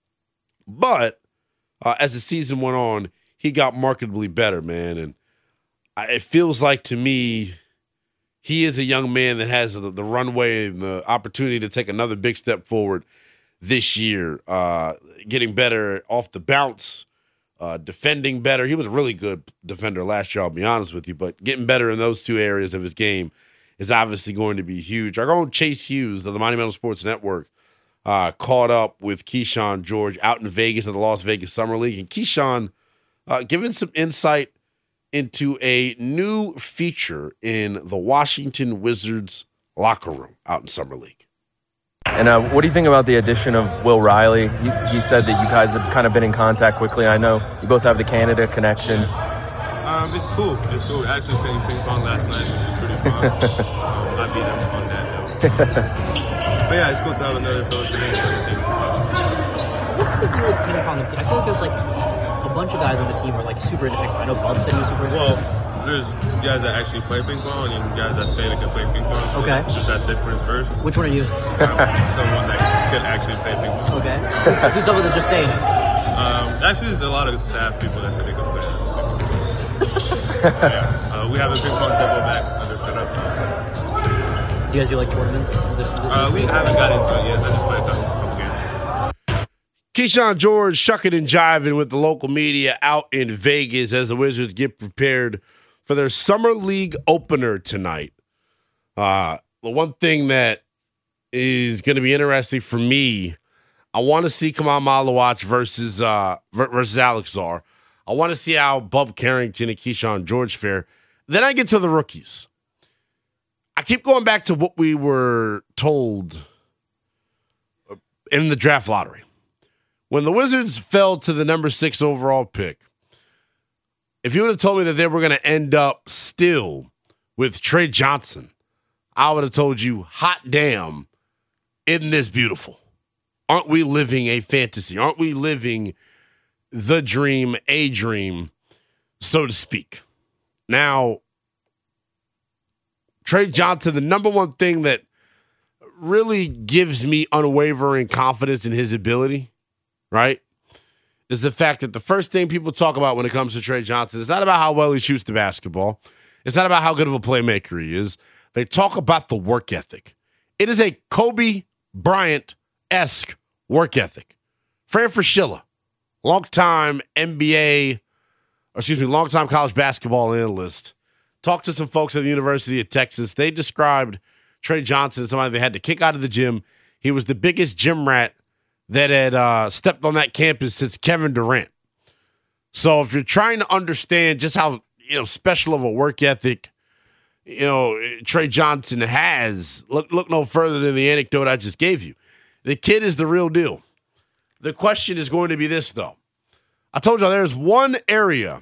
but uh, as the season went on, he got markedly better, man. And I, it feels like to me he is a young man that has the, the runway and the opportunity to take another big step forward this year, uh, getting better off the bounce, uh, defending better. He was a really good defender last year, I'll be honest with you, but getting better in those two areas of his game is obviously going to be huge. Our own Chase Hughes of the Monumental Sports Network uh, caught up with Keyshawn George out in Vegas at the Las Vegas Summer League, and Keyshawn uh, giving some insight into a new feature in the Washington Wizards locker room out in Summer League. And uh, what do you think about the addition of Will Riley? He, he said that you guys have kind of been in contact quickly. I know you both have the Canada connection. Um, it's cool. It's cool. We're actually playing ping pong last night, which is pretty fun. um, I beat him on that. But yeah, it's cool to have another Filipino on the team. What's the deal with ping pong? I feel like there's like a bunch of guys on the team are like super into ping pong. I know Bub said he was super into Well, there's guys that actually play ping pong and guys that say they can play ping pong. Okay. There's that difference first. Which one are you? Um, someone that could actually play ping pong. Okay. Who's someone that's just saying it? Um, actually, there's a lot of staff people that say they can play ping pong. yeah. uh, we have a ping pong table back under setup. So. Do you guys do like tournaments? Is it, is it uh, we haven't got into it yet. I just played a couple games. Keyshawn George shucking and jiving with the local media out in Vegas as the Wizards get prepared for their Summer League opener tonight. Uh, the one thing that is going to be interesting for me, I want to see Kamal Malawach versus uh, versus Alex Zar. I want to see how Bub Carrington and Keyshawn George fare. Then I get to the rookies. I keep going back to what we were told in the draft lottery. When the Wizards fell to the number six overall pick, if you would have told me that they were going to end up still with Trey Johnson, I would have told you, hot damn, isn't this beautiful? Aren't we living a fantasy? Aren't we living the dream, a dream, so to speak? Now, Trey Johnson, the number one thing that really gives me unwavering confidence in his ability, right, is the fact that the first thing people talk about when it comes to Trey Johnson is not about how well he shoots the basketball. It's not about how good of a playmaker he is. They talk about the work ethic. It is a Kobe Bryant-esque work ethic. Fran Fraschilla, longtime N B A, or excuse me, longtime college basketball analyst, talked to some folks at the University of Texas. They described Trey Johnson as somebody they had to kick out of the gym. He was the biggest gym rat that had uh, stepped on that campus since Kevin Durant. So if you're trying to understand just how you know special of a work ethic, you know, Trey Johnson has, look look no further than the anecdote I just gave you. The kid is the real deal. The question is going to be this, though. I told you there's one area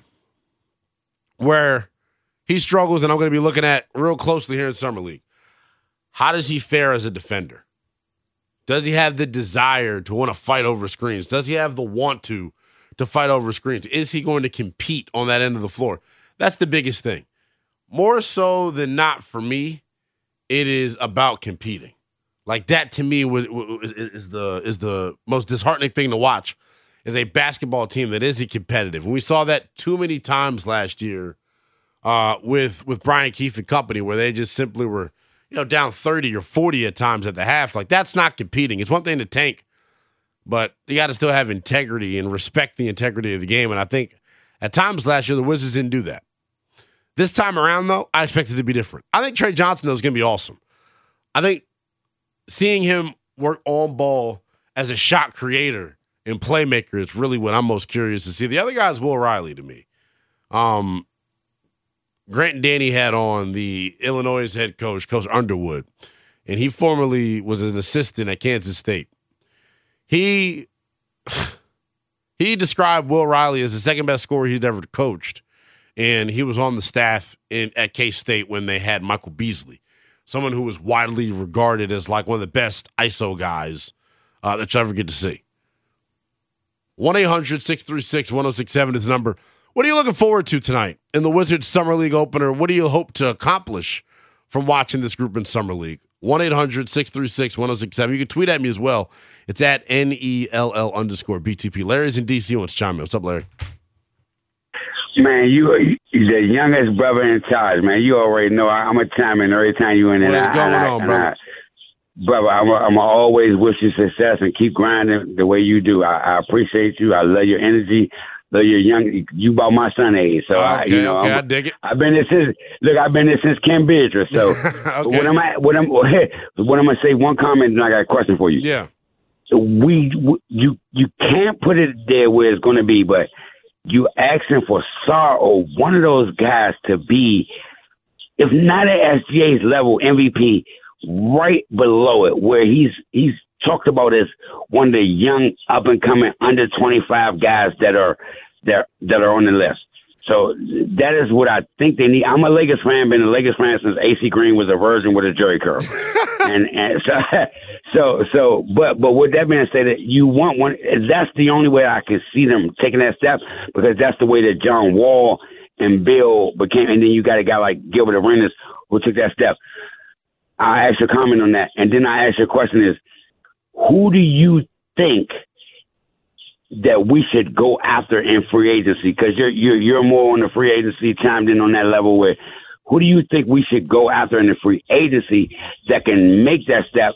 where he struggles, and I'm going to be looking at real closely here in Summer League. How does he fare as a defender? Does he have the desire to want to fight over screens? Does he have the want to to fight over screens? Is he going to compete on that end of the floor? That's the biggest thing. More so than not for me, it is about competing. Like that to me is the is the most disheartening thing to watch is a basketball team that isn't competitive. And we saw that too many times last year uh, with with Brian Keefe and company, where they just simply were you know down thirty or forty at times at the half. Like that's not competing. It's one thing to tank, but you got to still have integrity and respect the integrity of the game. And I think at times last year the Wizards didn't do that. This time around, though, I expect it to be different. I think Trey Johnson, though, is going to be awesome. I think seeing him work on ball as a shot creator and playmaker is really what I'm most curious to see. The other guy is Will Riley to me. Um, Grant and Danny had on the Illinois head coach, Coach Underwood, and he formerly was an assistant at Kansas State. he he described Will Riley as the second best scorer he's ever coached, and he was on the staff in at K-State when they had Michael Beasley, someone who was widely regarded as like one of the best I S O guys uh, that you ever get to see. one eight hundred six three six one oh six seven is the number. What are you looking forward to tonight in the Wizards Summer League opener? What do you hope to accomplish from watching this group in Summer League? one eight hundred six three six one oh six seven. You can tweet at me as well. It's at N E L L underscore B T P. Larry's in D C. Wants to chime in. What's up, Larry? Man, you the youngest brother in charge, man. You already know I, I'm a chime in every time you in there. What's going I, on, I, brother? I, brother, I'm I'm always wish you success and keep grinding the way you do. I, I appreciate you. I love your energy. Love your young. You about my son age, so okay, I, you know, okay, I'm, I dig it. I've been there since. Look, I've been there since Ken Beatrice. So okay. what I'm at, what I'm what I'm gonna say. One comment, and I got a question for you. Yeah. We, we you you can't put it there where it's going to be, but you asking for Sarr or one of those guys to be, if not at S G A's level, M V P, right below it, where he's he's talked about as one of the young up and coming under twenty-five guys that are that that are on the list. So that is what I think they need. I'm a Lakers fan, been a Lakers fan since A C Green was a virgin with a jerry curl. and and so so so but but with that being said, that you want one, that's the only way I can see them taking that step, because that's the way that John Wall and Bill became, and then you got a guy like Gilbert Arenas who took that step. I asked a comment on that, and then I asked you a question is, who do you think that we should go after in free agency? Because you're, you're you're more on the free agency, chimed in on that level. Where who do you think we should go after in the free agency that can make that step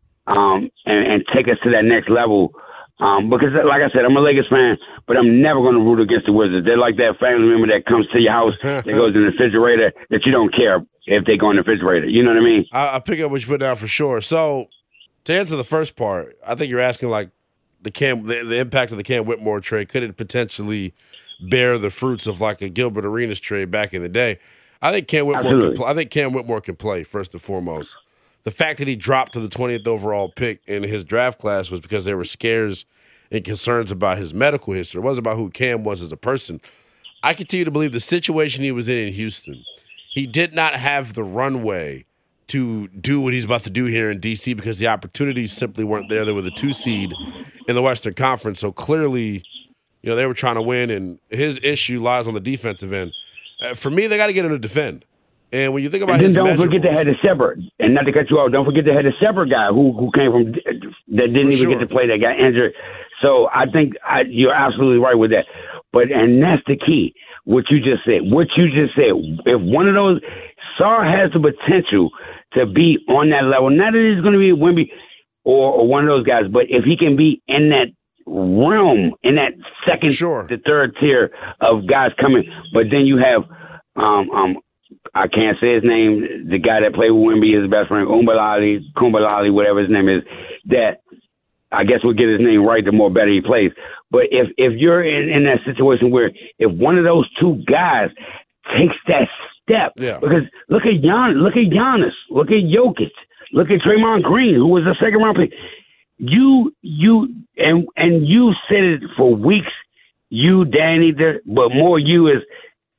um, and, and take us to that next level? Um, because, like I said, I'm a Lakers fan, but I'm never going to root against the Wizards. They're like that family member that comes to your house, that goes in the refrigerator, that you don't care if they go in the refrigerator. You know what I mean? I, I pick up what you put down for sure. So to answer the first part, I think you're asking like the Cam, the, the impact of the Cam Whitmore trade. Could it potentially bear the fruits of like a Gilbert Arenas trade back in the day? I think Cam Whitmore. Can, I think Cam Whitmore can play first and foremost. The fact that he dropped to the twentieth overall pick in his draft class was because there were scares and concerns about his medical history. It wasn't about who Cam was as a person. I continue to believe the situation he was in in Houston, he did not have the runway to do what he's about to do here in D C because the opportunities simply weren't there. They were the two seed in the Western Conference, so clearly, you know, they were trying to win, and his issue lies on the defensive end. Uh, for me, they got to get him to defend. And when you think about and his then don't forget they had a Shepard, and not to cut you off, don't forget they had a Shepard guy who who came from that didn't even sure. get to play, that got injured. So I think I, you're absolutely right with that. But and that's the key. What you just said. What you just said. If one of those, Sarr has the potential to be on that level. Not that he's going to be Wemby or, or one of those guys, but if he can be in that realm, in that second sure. to third tier of guys coming. But then you have, um, um, I can't say his name, the guy that played with Wemby, his best friend, Umbalali, Kumbalali, whatever his name is, that I guess we'll get his name right the more better he plays. But if, if you're in, in that situation where if one of those two guys takes that step, yeah. because look at Gian, look at Giannis, look at Jokic, look at Draymond Green, who was a second round pick. You, you, and and you said it for weeks, you, Danny, the, but more you is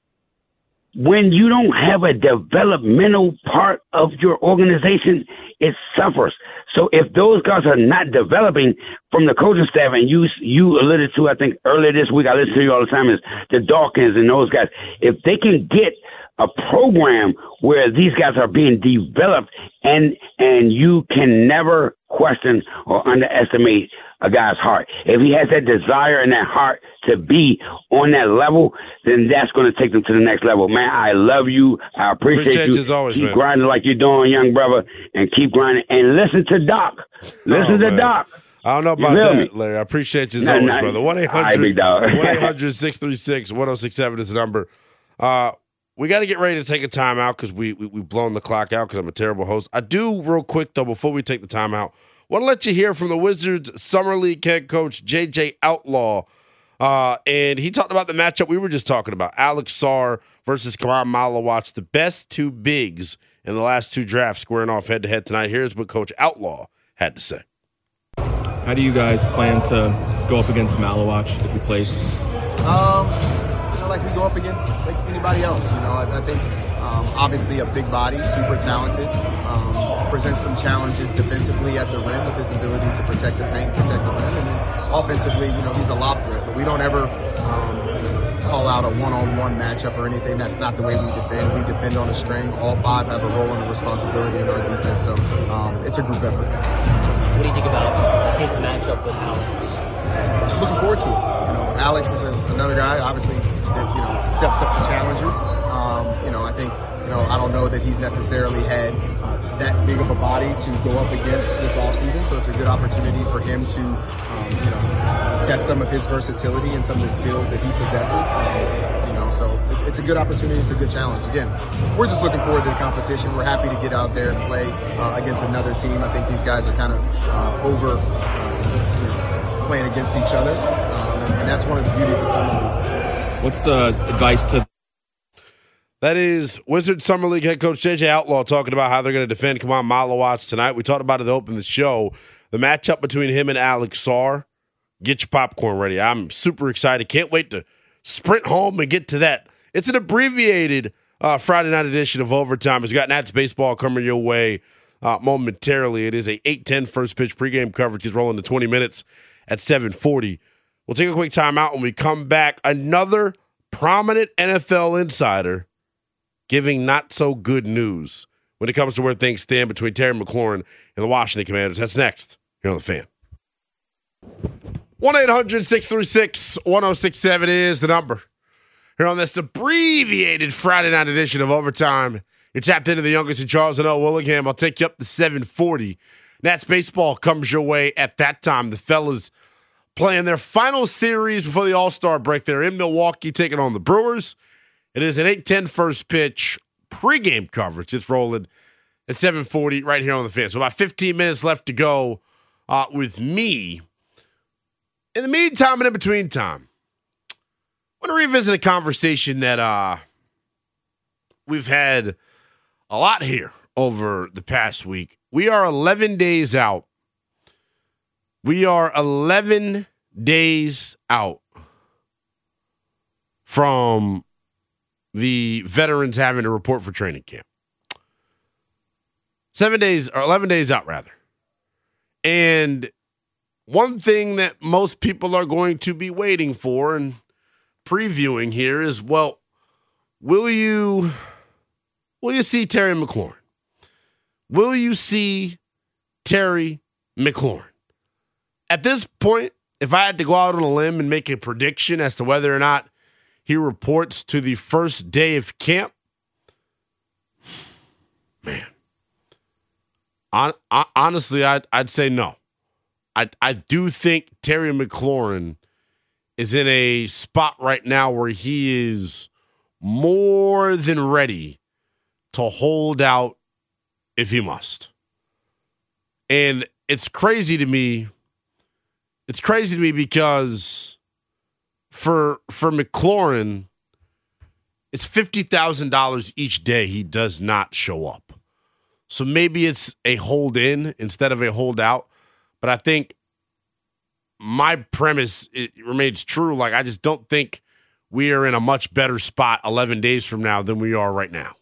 when you don't have a developmental part of your organization, it suffers. So if those guys are not developing from the coaching staff, and you you alluded to, I think earlier this week, I listen to you all the time, is the Dawkins and those guys. If they can get a program where these guys are being developed, and and you can never question or underestimate a guy's heart. If he has that desire and that heart to be on that level, then that's going to take them to the next level. Man, I love you. I appreciate, appreciate you. As always, keep man. grinding like you're doing, young brother, and keep grinding. And listen to Doc. Listen oh, to man. Doc. I don't know about that, me? Larry. I appreciate you as no, always, no, brother. one eight hundred six three six one oh six seven is the number. Uh, we got to get ready to take a timeout because we, we, we've blown the clock out because I'm a terrible host. I do, real quick, though, before we take the timeout, want to let you hear from the Wizards Summer League head coach, J J Outlaw. Uh, and he talked about the matchup we were just talking about, Alex Sarr versus Karan Malawatch, the best two bigs in the last two drafts squaring off head-to-head tonight. Here's what Coach Outlaw had to say. How do you guys plan to go up against Malawach if he plays? Um, you know, like we go up against like anybody else. You know, I, I think um, obviously a big body, super talented, um, presents some challenges defensively at the rim with his ability to protect the paint, protect the rim, and then offensively, you know, he's a lob threat. But we don't ever um, call out a one-on-one matchup or anything. That's not the way we defend. We defend on a string. All five have a role and a responsibility in our defense. So um, it's a group effort. What do you think about his matchup with Alex? Looking forward to it. You know, Alex is a, another guy, obviously, that you know steps up to challenges. Um, you know, I think you know I don't know that he's necessarily had uh, that big of a body to go up against this offseason, so it's a good opportunity for him to um, you know test some of his versatility and some of the skills that he possesses. Um, you know, so it's, it's a good opportunity. It's a good challenge. Again, we're just looking forward to the competition. We're happy to get out there and play uh, against another team. I think these guys are kind of uh, over. Um, you know, playing against each other, um, and, and that's one of the beauties of Summer League. What's the advice to... That is Wizard Summer League head coach J J Outlaw talking about how they're going to defend Kamon Malawach tonight. We talked about it to open the show. The matchup between him and Alex Sarr. Get your popcorn ready. I'm super excited. Can't wait to sprint home and get to that. It's an abbreviated uh, Friday night edition of Overtime. It's got Nats baseball coming your way uh, momentarily. It is a eight ten first pitch pregame coverage. Is rolling to twenty minutes at seven forty. We'll take a quick timeout. When we come back, another prominent N F L insider giving not so good news when it comes to where things stand between Terry McLaurin and the Washington Commanders. That's next here on The Fan. one eight hundred six three six one oh six seven is the number. Here on this abbreviated Friday night edition of Overtime, you're tapped into the youngest in Charles and O. Willingham. I'll take you up to seven forty. Nats baseball comes your way at that time. The fellas playing their final series before the All-Star break. They're in Milwaukee taking on the Brewers. It is an eight ten first pitch pregame coverage. It's rolling at seven forty right here on The Fan. So about fifteen minutes left to go uh, with me. In the meantime and in between time, I want to revisit a conversation that uh, we've had a lot here over the past week. We are eleven days out. We are eleven days out from the veterans having to report for training camp. Seven days, or eleven days out, rather. And one thing that most people are going to be waiting for and previewing here is, well, will you, will you see Terry McLaurin? Will you see Terry McLaurin? At this point, if I had to go out on a limb and make a prediction as to whether or not he reports to the first day of camp, man, on, on, honestly, I'd, I'd say no. I, I do think Terry McLaurin is in a spot right now where he is more than ready to hold out if he must. And it's crazy to me. It's crazy to me because for for McLaurin, it's fifty thousand dollars each day he does not show up. So maybe it's a hold in instead of a hold out. But I think my premise it remains true. Like, I just don't think we are in a much better spot eleven days from now than we are right now.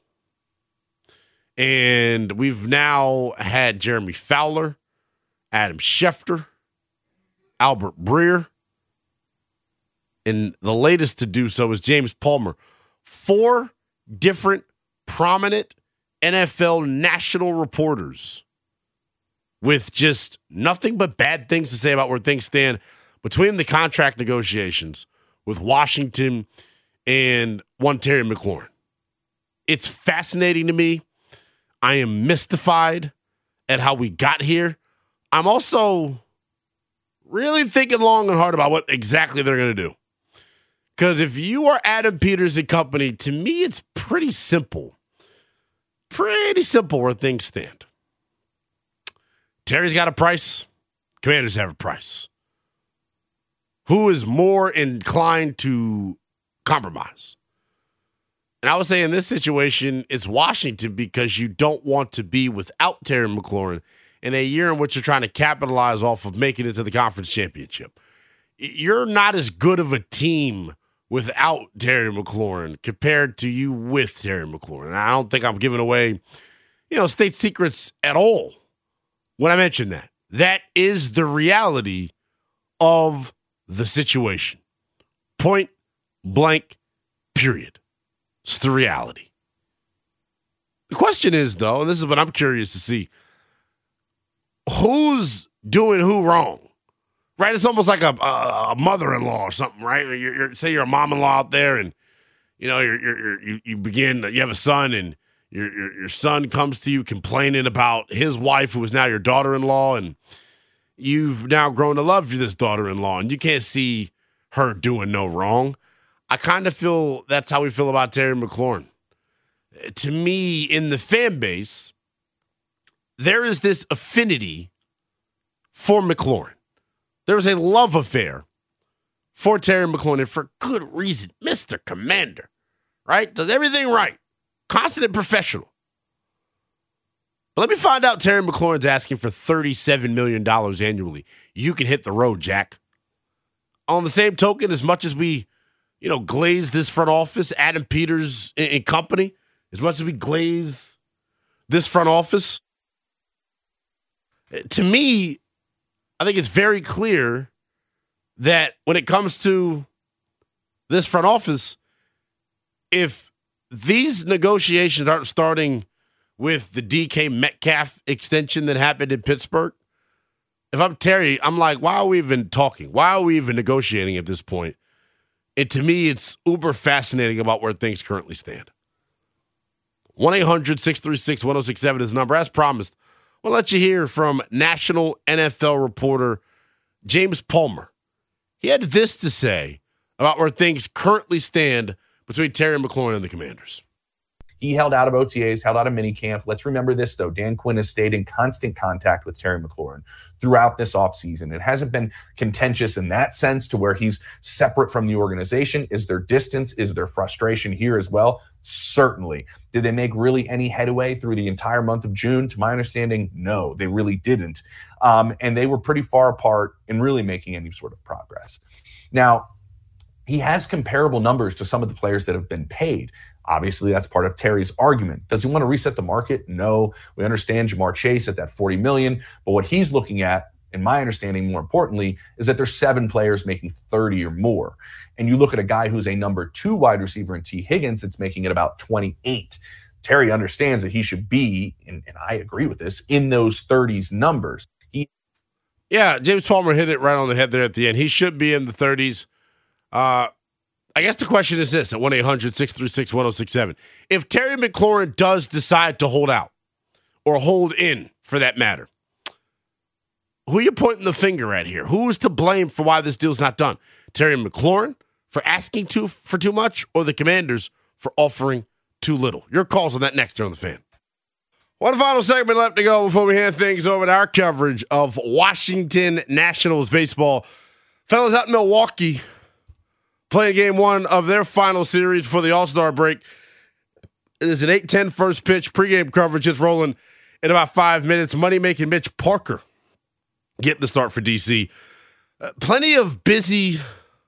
And we've now had Jeremy Fowler, Adam Schefter, Albert Breer, and the latest to do so is James Palmer. Four different prominent N F L national reporters with just nothing but bad things to say about where things stand between the contract negotiations with Washington and one Terry McLaurin. It's fascinating to me. I am mystified at how we got here. I'm also really thinking long and hard about what exactly they're going to do. Because if you are Adam Peters and company, to me, it's pretty simple. Pretty simple where things stand. Terry's got a price. Commanders have a price. Who is more inclined to compromise? And I would say in this situation, it's Washington because you don't want to be without Terry McLaurin in a year in which you're trying to capitalize off of making it to the conference championship. You're not as good of a team without Terry McLaurin compared to you with Terry McLaurin. And I don't think I'm giving away, you know, state secrets at all when I mention that. That is the reality of the situation. Point blank, period. It's the reality. The question is, though, and this is what I'm curious to see, who's doing who wrong? Right? It's almost like a, a, a mother-in-law or something, right? You're, you're, say you're a mom-in-law out there, and you know you're, you're, you're, you you begin. You have a son, and your, your your son comes to you complaining about his wife, who is now your daughter-in-law, and you've now grown to love this daughter-in-law, and you can't see her doing no wrong. I kind of feel that's how we feel about Terry McLaurin. To me, in the fan base, there is this affinity for McLaurin. There is a love affair for Terry McLaurin, and for good reason. Mister Commander, right? Does everything right. Constant professional. But let me find out Terry McLaurin's asking for thirty-seven million dollars annually. You can hit the road, Jack. On the same token, as much as we, you know, glaze this front office, Adam Peters and, and company, as much as we glaze this front office, to me, I think it's very clear that when it comes to this front office, if these negotiations aren't starting with the D K Metcalf extension that happened in Pittsburgh, if I'm Terry, I'm like, why are we even talking? Why are we even negotiating at this point? And to me, it's uber fascinating about where things currently stand. one eight hundred six three six one oh six seven is the number. As promised, we'll let you hear from national N F L reporter James Palmer. He had this to say about where things currently stand between Terry McLaurin and the Commanders. He held out of O T As, held out of minicamp. Let's remember this, though. Dan Quinn has stayed in constant contact with Terry McLaurin throughout this offseason. It hasn't been contentious in that sense to where he's separate from the organization. Is there distance? Is there frustration here as well? Certainly. Did they make really any headway through the entire month of June? To my understanding, no, they really didn't. Um, and they were pretty far apart in really making any sort of progress. Now, he has comparable numbers to some of the players that have been paid. Obviously, that's part of Terry's argument. Does he want to reset the market? No. We understand Jamar Chase at that forty million dollars, but what he's looking at, in my understanding, more importantly, is that there's seven players making thirty or more. And you look at a guy who's a number two wide receiver in T. Higgins that's making it about twenty-eight. Terry understands that he should be, and, and I agree with this, in those thirties numbers. He, yeah, James Palmer hit it right on the head there at the end. He should be in the thirties. Uh, I guess the question is this at one eight hundred six three six one oh six seven. If Terry McLaurin does decide to hold out, or hold in for that matter, who are you pointing the finger at here? Who is to blame for why this deal's not done? Terry McLaurin for asking too for too much, or the Commanders for offering too little? Your calls on that next here on The Fan. One final segment left to go before we hand things over to our coverage of Washington Nationals baseball. Fellas out in Milwaukee, playing game one of their final series before the All-Star break. It is an eight ten first pitch. Pregame coverage is rolling in about five minutes. Money-making Mitch Parker getting the start for D C. Uh, plenty of busy,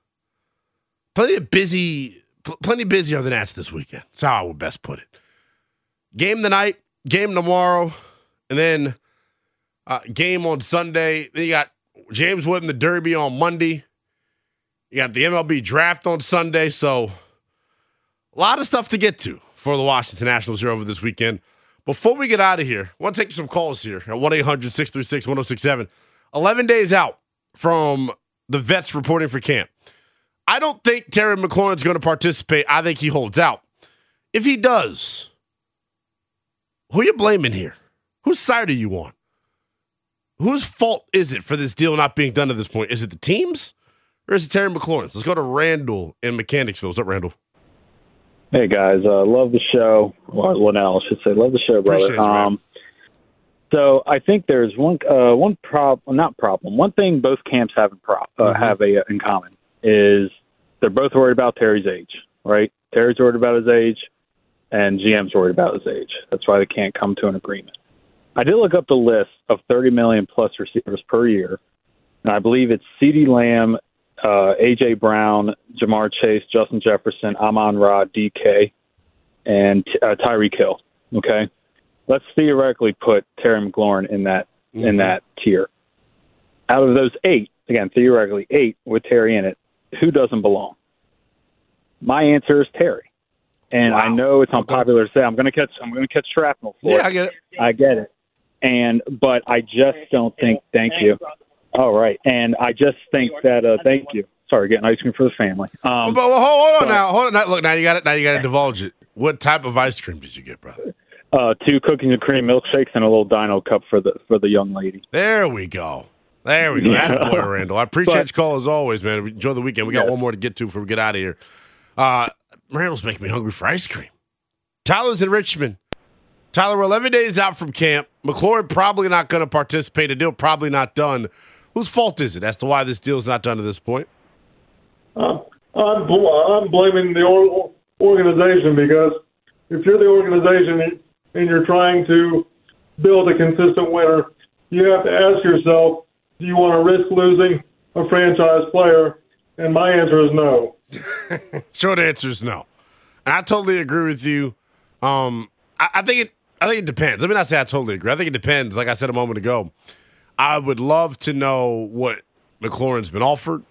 plenty of busy, pl- plenty busier than Nats this weekend. That's how I would best put it. Game tonight, game tomorrow, and then uh, game on Sunday. Then you got James Wood in the Derby on Monday. You got the M L B draft on Sunday, so a lot of stuff to get to for the Washington Nationals here over this weekend. Before we get out of here, I want to take some calls here at one eight hundred six three six one oh six seven. eleven days out from the vets reporting for camp. I don't think Terry McLaurin's going to participate. I think he holds out. If he does, who are you blaming here? Whose side are you on? Whose fault is it for this deal not being done at this point? Is it the team's? Or is it Terry McLaurin's? Let's go to Randall in Mechanicsville. What's up, Randall? Hey, guys. Uh, love the show. Well, Linnell, I should say. Love the show, brother. Appreciate you, um, so I think there's one uh, one problem, not problem, one thing both camps have in, pro- uh, mm-hmm. have a, in common is they're both worried about Terry's age, right? Terry's worried about his age, and G M's worried about his age. That's why they can't come to an agreement. I did look up the list of thirty million plus receivers per year, and I believe it's CeeDee Lamb, uh, A J Brown, Jamar Chase, Justin Jefferson, Amon-Ra, D K, and uh, Tyreek Hill. Okay, let's theoretically put Terry McLaurin in that mm-hmm. in that tier. Out of those eight, again theoretically eight with Terry in it, who doesn't belong? My answer is Terry. And wow. I know it's unpopular to say I'm going to catch I'm going to catch shrapnel for yeah, it. I get it. I get it. And but I just don't think. Thank you. All right. And I just think that. Uh, thank you. Sorry, getting ice cream for the family. Um, but, but hold, hold on but, now. Hold on. Now, look, now you got it. Now you got to divulge it. What type of ice cream did you get, brother? Uh, two cookies and cream milkshakes and a little Dino cup for the for the young lady. There we go. There we go. Yeah. Attaboy, Randall. I appreciate but, your call as always, man. Enjoy the weekend. We got yeah. one more to get to before we get out of here. Uh, Randall's making me hungry for ice cream. Tyler's in Richmond. Tyler, we're eleven days out from camp. McLaurin probably not going to participate. The deal probably not done. Whose fault is it as to why this deal's not done to this point? Uh, I'm, bl- I'm blaming the or- organization because if you're the organization and you're trying to build a consistent winner, you have to ask yourself, do you want to risk losing a franchise player? And my answer is no. Short answer is no. And I totally agree with you. Um, I, I think it. I think it depends. Let me not say I totally agree. I think it depends. Like I said a moment ago, I would love to know what McLaurin's been offered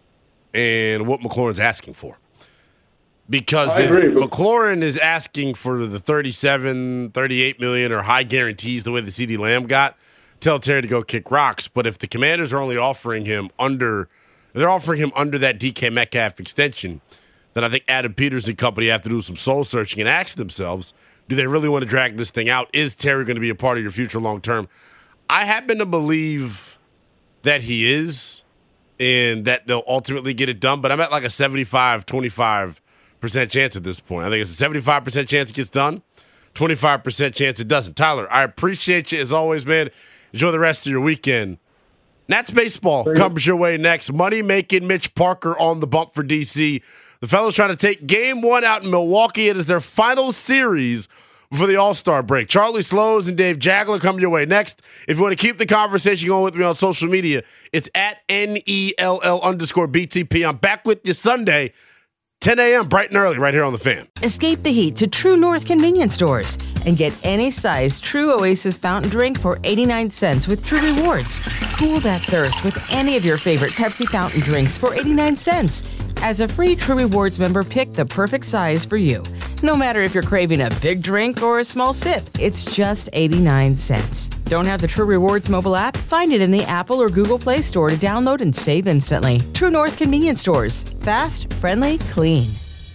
and what McLaurin's asking for. Because I if agree, but- McLaurin is asking for the thirty-seven, thirty-eight million or high guarantees the way the CeeDee Lamb got, tell Terry to go kick rocks. But if the Commanders are only offering him under, they're offering him under that D K Metcalf extension, then I think Adam Peters and company have to do some soul searching and ask themselves, do they really want to drag this thing out? Is Terry going to be a part of your future long term? I happen to believe that he is and that they'll ultimately get it done, but I'm at like a seventy-five twenty-five percent chance at this point. I think it's a seventy-five percent chance it gets done, twenty-five percent chance it doesn't. Tyler, I appreciate you as always, man. Enjoy the rest of your weekend. Nats baseball comes your way next. Money-making Mitch Parker on the bump for D C. The fellas trying to take game one out in Milwaukee. It is their final series before the All-Star break. Charlie Slows and Dave Jagler come your way next. If you want to keep the conversation going with me on social media, it's at N E L L underscore B T P. I'm back with you Sunday, ten a.m. bright and early right here on The Fan. Escape the heat to True North convenience stores and get any size True Oasis fountain drink for eighty-nine cents with True Rewards. Cool that thirst with any of your favorite Pepsi fountain drinks for eighty-nine cents. As a free True Rewards member, pick the perfect size for you. No matter if you're craving a big drink or a small sip, it's just eighty-nine cents. Don't have the True Rewards mobile app? Find it in the Apple or Google Play Store to download and save instantly. True North convenience stores. Fast, friendly, clean.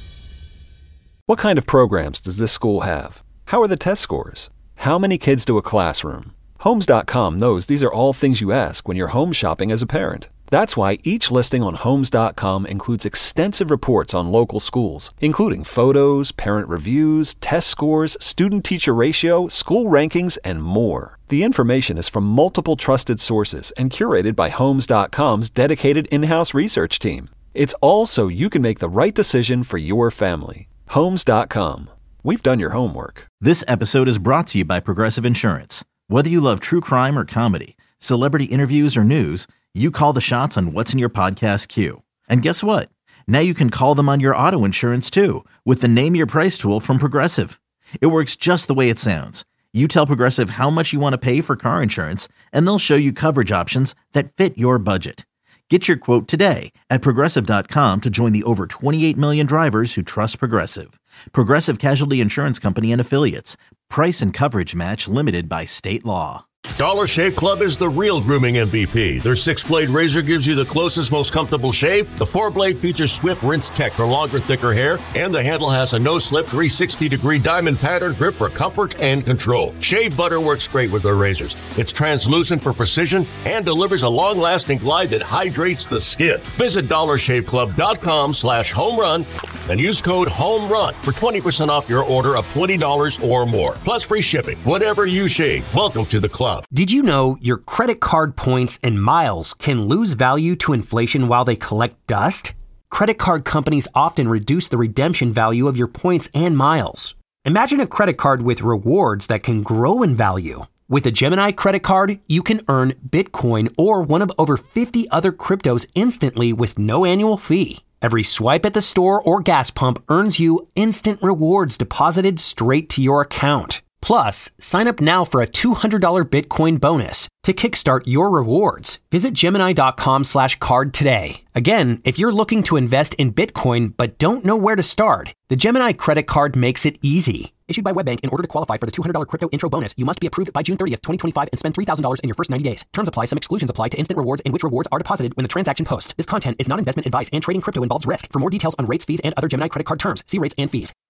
What kind of programs does this school have? How are the test scores? How many kids do a classroom? Homes dot com knows these are all things you ask when you're home shopping as a parent. That's why each listing on Homes dot com includes extensive reports on local schools, including photos, parent reviews, test scores, student-teacher ratio, school rankings, and more. The information is from multiple trusted sources and curated by Homes dot com's dedicated in-house research team. It's all so you can make the right decision for your family. Homes dot com. We've done your homework. This episode is brought to you by Progressive Insurance. Whether you love true crime or comedy, celebrity interviews or news, you call the shots on what's in your podcast queue. And guess what? Now you can call them on your auto insurance too with the Name Your Price tool from Progressive. It works just the way it sounds. You tell Progressive how much you want to pay for car insurance, and they'll show you coverage options that fit your budget. Get your quote today at Progressive dot com to join the over twenty-eight million drivers who trust Progressive. Progressive Casualty Insurance Company and Affiliates. Price and coverage match limited by state law. Dollar Shave Club is the real grooming M V P. Their six-blade razor gives you the closest, most comfortable shave. The four-blade features swift rinse tech for longer, thicker hair, and the handle has a no-slip three hundred sixty degree diamond pattern grip for comfort and control. Shave butter works great with their razors. It's translucent for precision and delivers a long-lasting glide that hydrates the skin. Visit dollar shave club dot com slash home run and use code HOMERUN for twenty percent off your order of twenty dollars or more, plus free shipping. Whatever you shave, welcome to the club. Did you know your credit card points and miles can lose value to inflation while they collect dust? Credit card companies often reduce the redemption value of your points and miles. Imagine a credit card with rewards that can grow in value. With a Gemini credit card, you can earn Bitcoin or one of over fifty other cryptos instantly with no annual fee. Every swipe at the store or gas pump earns you instant rewards deposited straight to your account. Plus, sign up now for a two hundred dollars Bitcoin bonus to kickstart your rewards. Visit Gemini.com slash card today. Again, if you're looking to invest in Bitcoin but don't know where to start, the Gemini credit card makes it easy. Issued by WebBank, in order to qualify for the two hundred dollars crypto intro bonus, you must be approved by June thirtieth, twenty twenty-five and spend three thousand dollars in your first ninety days. Terms apply. Some exclusions apply to instant rewards in which rewards are deposited when the transaction posts. This content is not investment advice and trading crypto involves risk. For more details on rates, fees, and other Gemini credit card terms, see rates and fees.